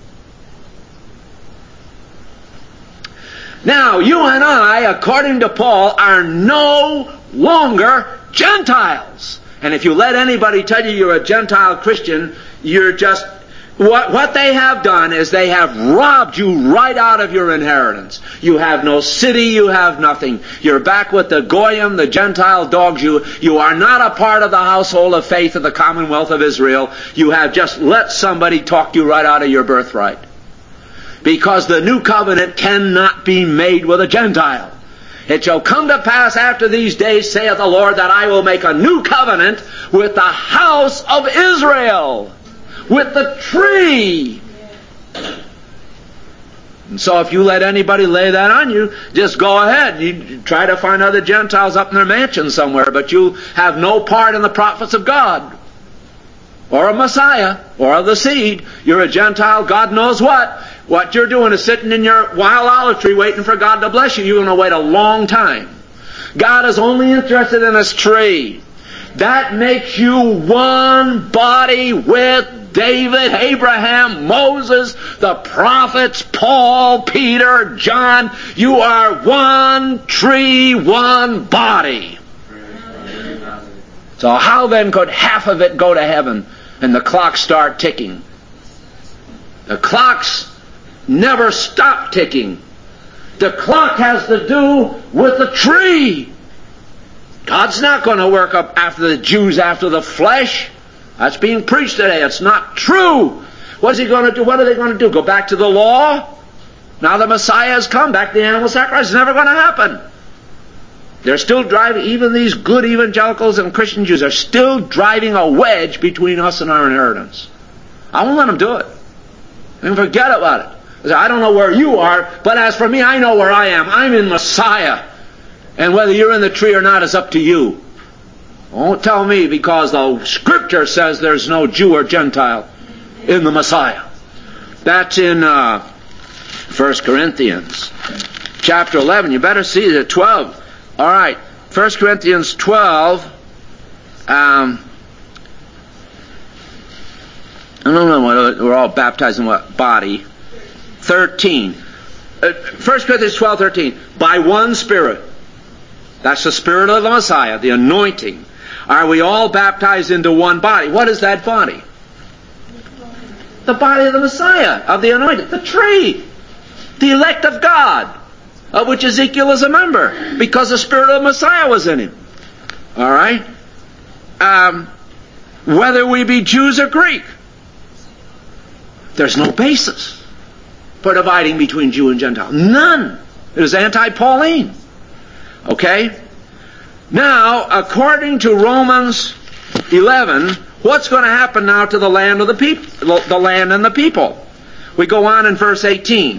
Now, you and I, according to Paul, are no longer Gentiles. And if you let anybody tell you you're a Gentile Christian, you're just What, what they have done is they have robbed you right out of your inheritance. You have no city, you have nothing. You're back with the Goyim, the Gentile dogs. You, you are not a part of the household of faith of the Commonwealth of Israel. You have just let somebody talk you right out of your birthright. Because the new covenant cannot be made with a Gentile. It shall come to pass after these days, saith the Lord, that I will make a new covenant with the house of Israel, with the tree. And so if you let anybody lay that on you, just go ahead. You try to find other Gentiles up in their mansion somewhere, but you have no part in the prophets of God, or a Messiah, or of the seed. You're a Gentile, God knows what. What you're doing is sitting in your wild olive tree waiting for God to bless you. You're going to wait a long time. God is only interested in His tree. That makes you one body with David, Abraham, Moses, the prophets, Paul, Peter, John. You are one tree, one body. So how then could half of it go to heaven and the clocks start ticking? The clocks never stop ticking. The clock has to do with the tree. God's not going to work up after the Jews after the flesh. That's being preached today. It's not true. What's He going to do? What are they going to do? Go back to the law? Now the Messiah has come. Back to the animal sacrifice. It's never going to happen. They're still driving, even these good evangelicals and Christian Jews are still driving a wedge between us and our inheritance. I won't let them do it. And forget about it. I don't know where you are, but as for me, I know where I am. I'm in Messiah. And whether you're in the tree or not is up to you. Don't tell me, because the Scripture says there's no Jew or Gentile in the Messiah. That's in uh, First Corinthians chapter eleven. You better see it at twelve. All right, First Corinthians twelve. Um, I don't know, we're all baptized in what? Body. thirteen. Uh, First Corinthians twelve, thirteen. By one Spirit. That's the Spirit of the Messiah, the anointing. Are we all baptized into one body? What is that body? The body of the Messiah, of the anointed. The tree. The elect of God, of which Ezekiel is a member, because the Spirit of the Messiah was in him. All right? Um, whether we be Jews or Greek, there's no basis for dividing between Jew and Gentile. None. It is anti-Pauline. Okay? Now, according to Romans eleven, what's going to happen now to the land of the people, the land and the people? We go on in verse eighteen.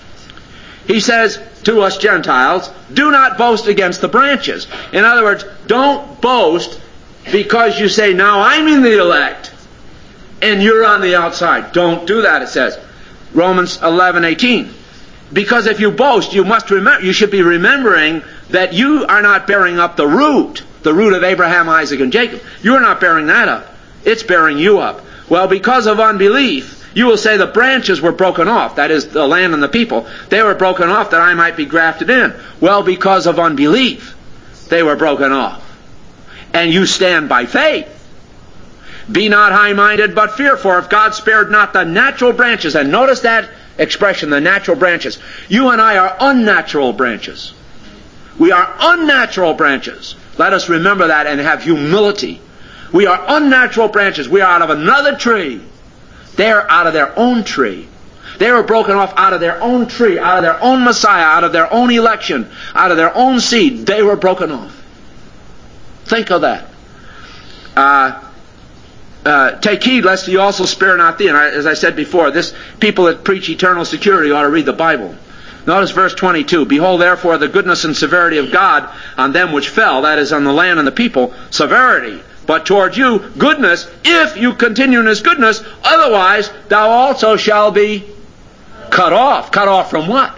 He says to us Gentiles, do not boast against the branches. In other words, don't boast because you say, now I'm in the elect and you're on the outside. Don't do that, it says. Romans eleven, eighteen. Because if you boast, you must remember, you should be remembering that you are not bearing up the root, the root of Abraham, Isaac, and Jacob. You're not bearing that up. It's bearing you up. Well, because of unbelief, you will say the branches were broken off. That is, the land and the people. They were broken off that I might be grafted in. Well, because of unbelief, they were broken off. And you stand by faith. Be not high-minded, but fearful. If God spared not the natural branches, and notice that expression, the natural branches. You and I are unnatural branches. We are unnatural branches. Let us remember that and have humility. We are unnatural branches. We are out of another tree. They are out of their own tree. They were broken off out of their own tree, out of their own Messiah, out of their own election, out of their own seed. They were broken off. Think of that. Uh, uh, take heed lest you also spare not thee. And I, as I said before, this people that preach eternal security ought to read the Bible. Notice verse twenty-two. Behold, therefore, the goodness and severity of God on them which fell, that is, on the land and the people, severity. But toward you, goodness, if you continue in His goodness, otherwise thou also shalt be cut off. Cut off from what?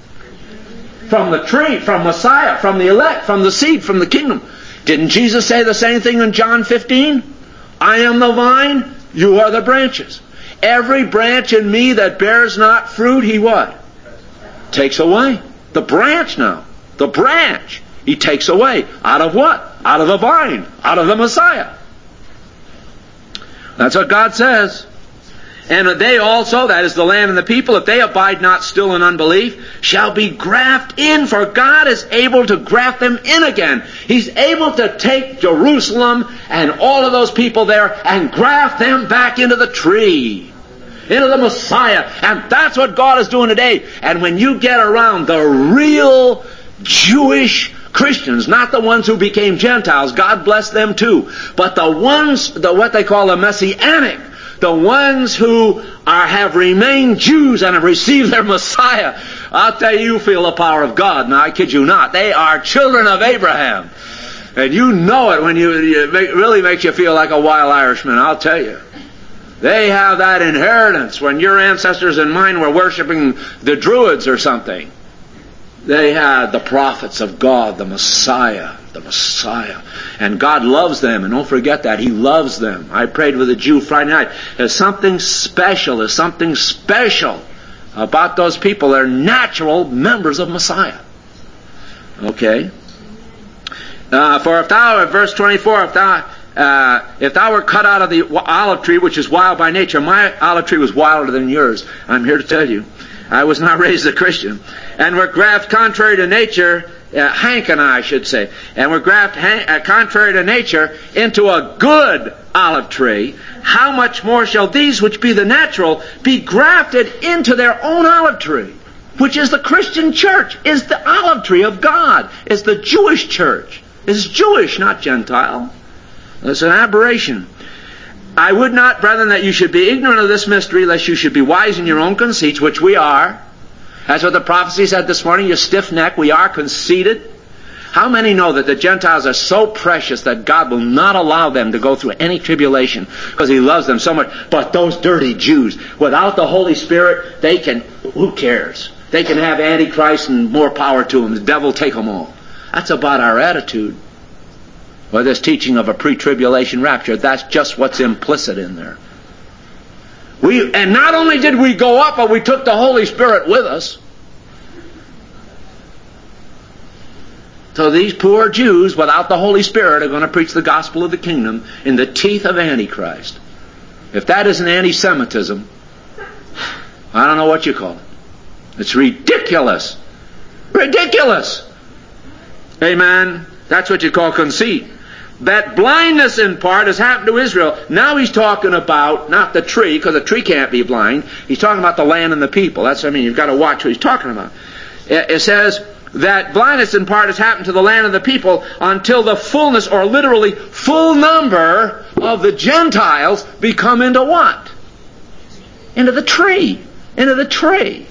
From the tree, from Messiah, from the elect, from the seed, from the kingdom. Didn't Jesus say the same thing in John fifteen? I am the vine, you are the branches. Every branch in me that bears not fruit, He what? Takes away. The branch now. The branch. He takes away. Out of what? Out of the vine. Out of the Messiah. That's what God says. And they also, that is the land and the people, if they abide not still in unbelief, shall be grafted in, for God is able to graft them in again. He's able to take Jerusalem and all of those people there and graft them back into the tree, into the Messiah. And that's what God is doing today. And when you get around the real Jewish Christians, not the ones who became Gentiles, God bless them too, but the ones, the what they call the Messianic, the ones who are, have remained Jews and have received their Messiah, I'll tell you, you feel the power of God. Now, I kid you not. They are children of Abraham. And you know it when you, it really makes you feel like a wild Irishman, I'll tell you. They have that inheritance. When your ancestors and mine were worshiping the Druids or something, they had the prophets of God, the Messiah, the Messiah. And God loves them, and don't forget that. He loves them. I prayed with a Jew Friday night. There's something special, there's something special about those people. They're natural members of Messiah. Okay? Uh, for if thou, verse twenty-four, if thou, uh, if thou were cut out of the olive tree, which is wild by nature, my olive tree was wilder than yours. I'm here to tell you. I was not raised a Christian. And were grafted contrary to nature, uh, Hank and I should say, and were grafted han- uh, contrary to nature into a good olive tree, how much more shall these which be the natural be grafted into their own olive tree, which is the Christian church, is the olive tree of God, is the Jewish church. It's Jewish, not Gentile. It's an aberration. I would not, brethren, that you should be ignorant of this mystery, lest you should be wise in your own conceits, which we are. That's what the prophecy said this morning, you stiff-necked. We are conceited. How many know that the Gentiles are so precious that God will not allow them to go through any tribulation because He loves them so much? But those dirty Jews, without the Holy Spirit, they can, who cares? They can have Antichrist and more power to them. The devil take them all. That's about our attitude. Or this teaching of a pre-tribulation rapture, that's just what's implicit in there. We, and not only did we go up, but we took the Holy Spirit with us. So these poor Jews, without the Holy Spirit, are going to preach the gospel of the kingdom in the teeth of Antichrist. If that isn't anti-Semitism, I don't know what you call it. It's ridiculous. Ridiculous. Amen. That's what you call conceit. That blindness in part has happened to Israel. Now he's talking about, not the tree, because the tree can't be blind. He's talking about the land and the people. That's what I mean. You've got to watch what he's talking about. It says that blindness in part has happened to the land and the people until the fullness, or literally full number, of the Gentiles become into what? Into the tree. Into the tree.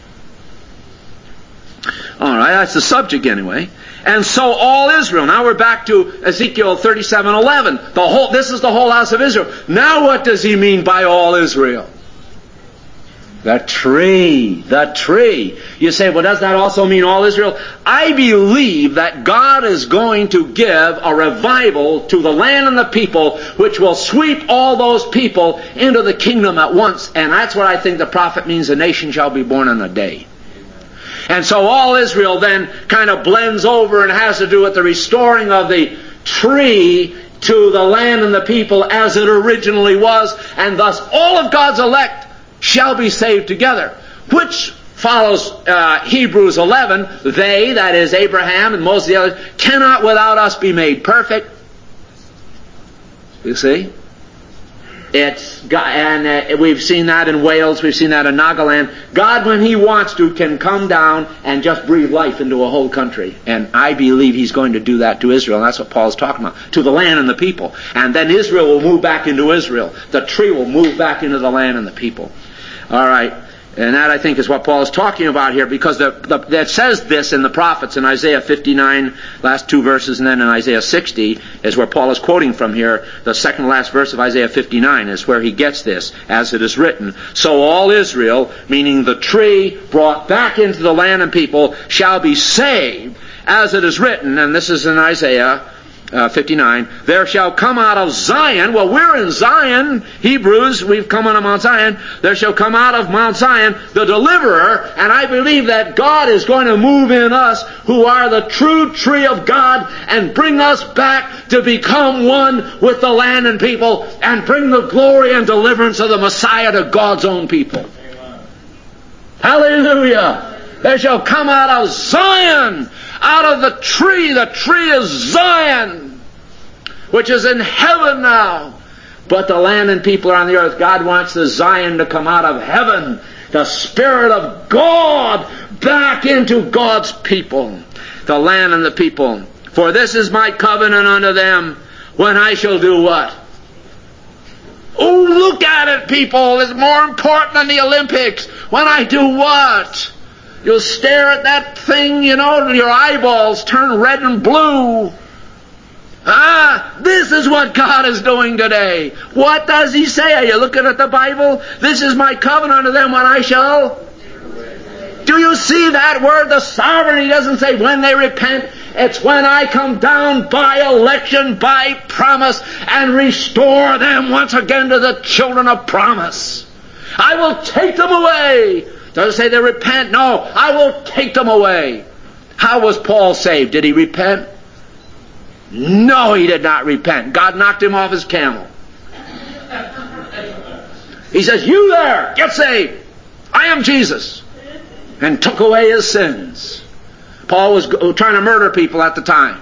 All right, that's the subject anyway. And so all Israel. Now we're back to Ezekiel thirty-seven eleven. The whole, this is the whole house of Israel. Now what does he mean by all Israel? The tree. The tree. You say, well, does that also mean all Israel? I believe that God is going to give a revival to the land and the people, which will sweep all those people into the kingdom at once. And that's what I think the prophet means, a nation shall be born in a day. And so all Israel then kind of blends over and has to do with the restoring of the tree to the land and the people as it originally was, and thus all of God's elect shall be saved together. Which follows uh, Hebrews eleven, they, that is Abraham and most of the others, cannot without us be made perfect. You see? It's and uh, we've seen that in Wales, we've seen that in Nagaland. God, when He wants to, can come down and just breathe life into a whole country. And I believe He's going to do that to Israel. And that's what Paul's talking about. To the land and the people. And then Israel will move back into Israel. The tree will move back into the land and the people. All right. And that, I think, is what Paul is talking about here, because the, the, it says this in the prophets in Isaiah fifty-nine, last two verses, and then in Isaiah sixty is where Paul is quoting from here. The second to last verse of Isaiah fifty-nine is where he gets this, as it is written. So all Israel, meaning the tree brought back into the land and people, shall be saved, as it is written, and this is in Isaiah uh, fifty-nine, there shall come out of Zion, well, we're in Zion, Hebrews, we've come out of Mount Zion, there shall come out of Mount Zion the deliverer, and I believe that God is going to move in us who are the true tree of God and bring us back to become one with the land and people and bring the glory and deliverance of the Messiah to God's own people. Amen. Hallelujah! There shall come out of Zion, out of the tree. The tree is Zion, which is in heaven now. But the land and people are on the earth. God wants the Zion to come out of heaven. The Spirit of God back into God's people. The land and the people. For this is my covenant unto them when I shall do what? Oh, look at it, people. It's more important than the Olympics. When I do what? You'll stare at that thing, you know, your eyeballs turn red and blue. Ah, this is what God is doing today. What does He say? Are you looking at the Bible? This is my covenant unto them when I shall. Do you see that word? The sovereign, He doesn't say when they repent. It's when I come down by election, by promise, and restore them once again to the children of promise. I will take them away. Doesn't say they repent. No, I will take them away. How was Paul saved? Did he repent? No, he did not repent. God knocked him off his camel. He says, you there, get saved. I am Jesus. And took away his sins. Paul was trying to murder people at the time.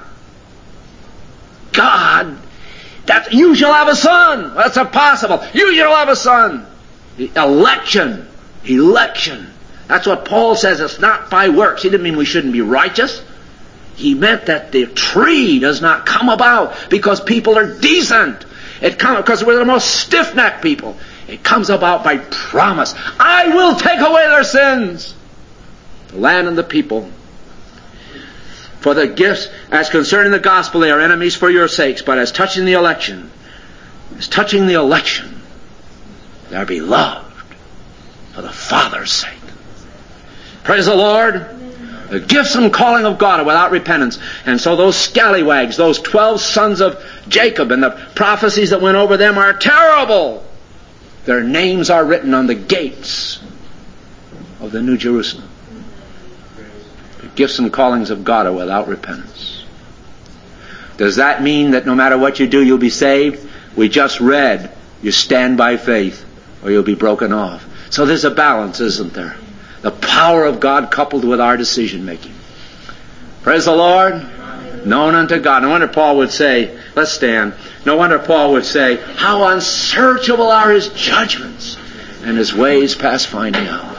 God, that you shall have a son. That's impossible. You shall have a son. Election. Election. That's what Paul says. It's not by works. He didn't mean we shouldn't be righteous. He meant that the tree does not come about because people are decent. It comes because we're the most stiff-necked people. It comes about by promise. I will take away their sins. The land and the people. For the gifts, as concerning the gospel, they are enemies for your sakes. But as touching the election, as touching the election, they are beloved for the Father's sake. Praise the Lord. The gifts and calling of God are without repentance. And so those scallywags, those twelve sons of Jacob, and the prophecies that went over them are terrible. Their names are written on the gates of the New Jerusalem. The gifts and callings of God are without repentance. Does that mean that no matter what you do, you'll be saved? We just read, you stand by faith, or you'll be broken off. So there's a balance, isn't there? The power of God coupled with our decision making. Praise the Lord. Known unto God. No wonder Paul would say, let's stand. No wonder Paul would say, how unsearchable are His judgments and His ways past finding out.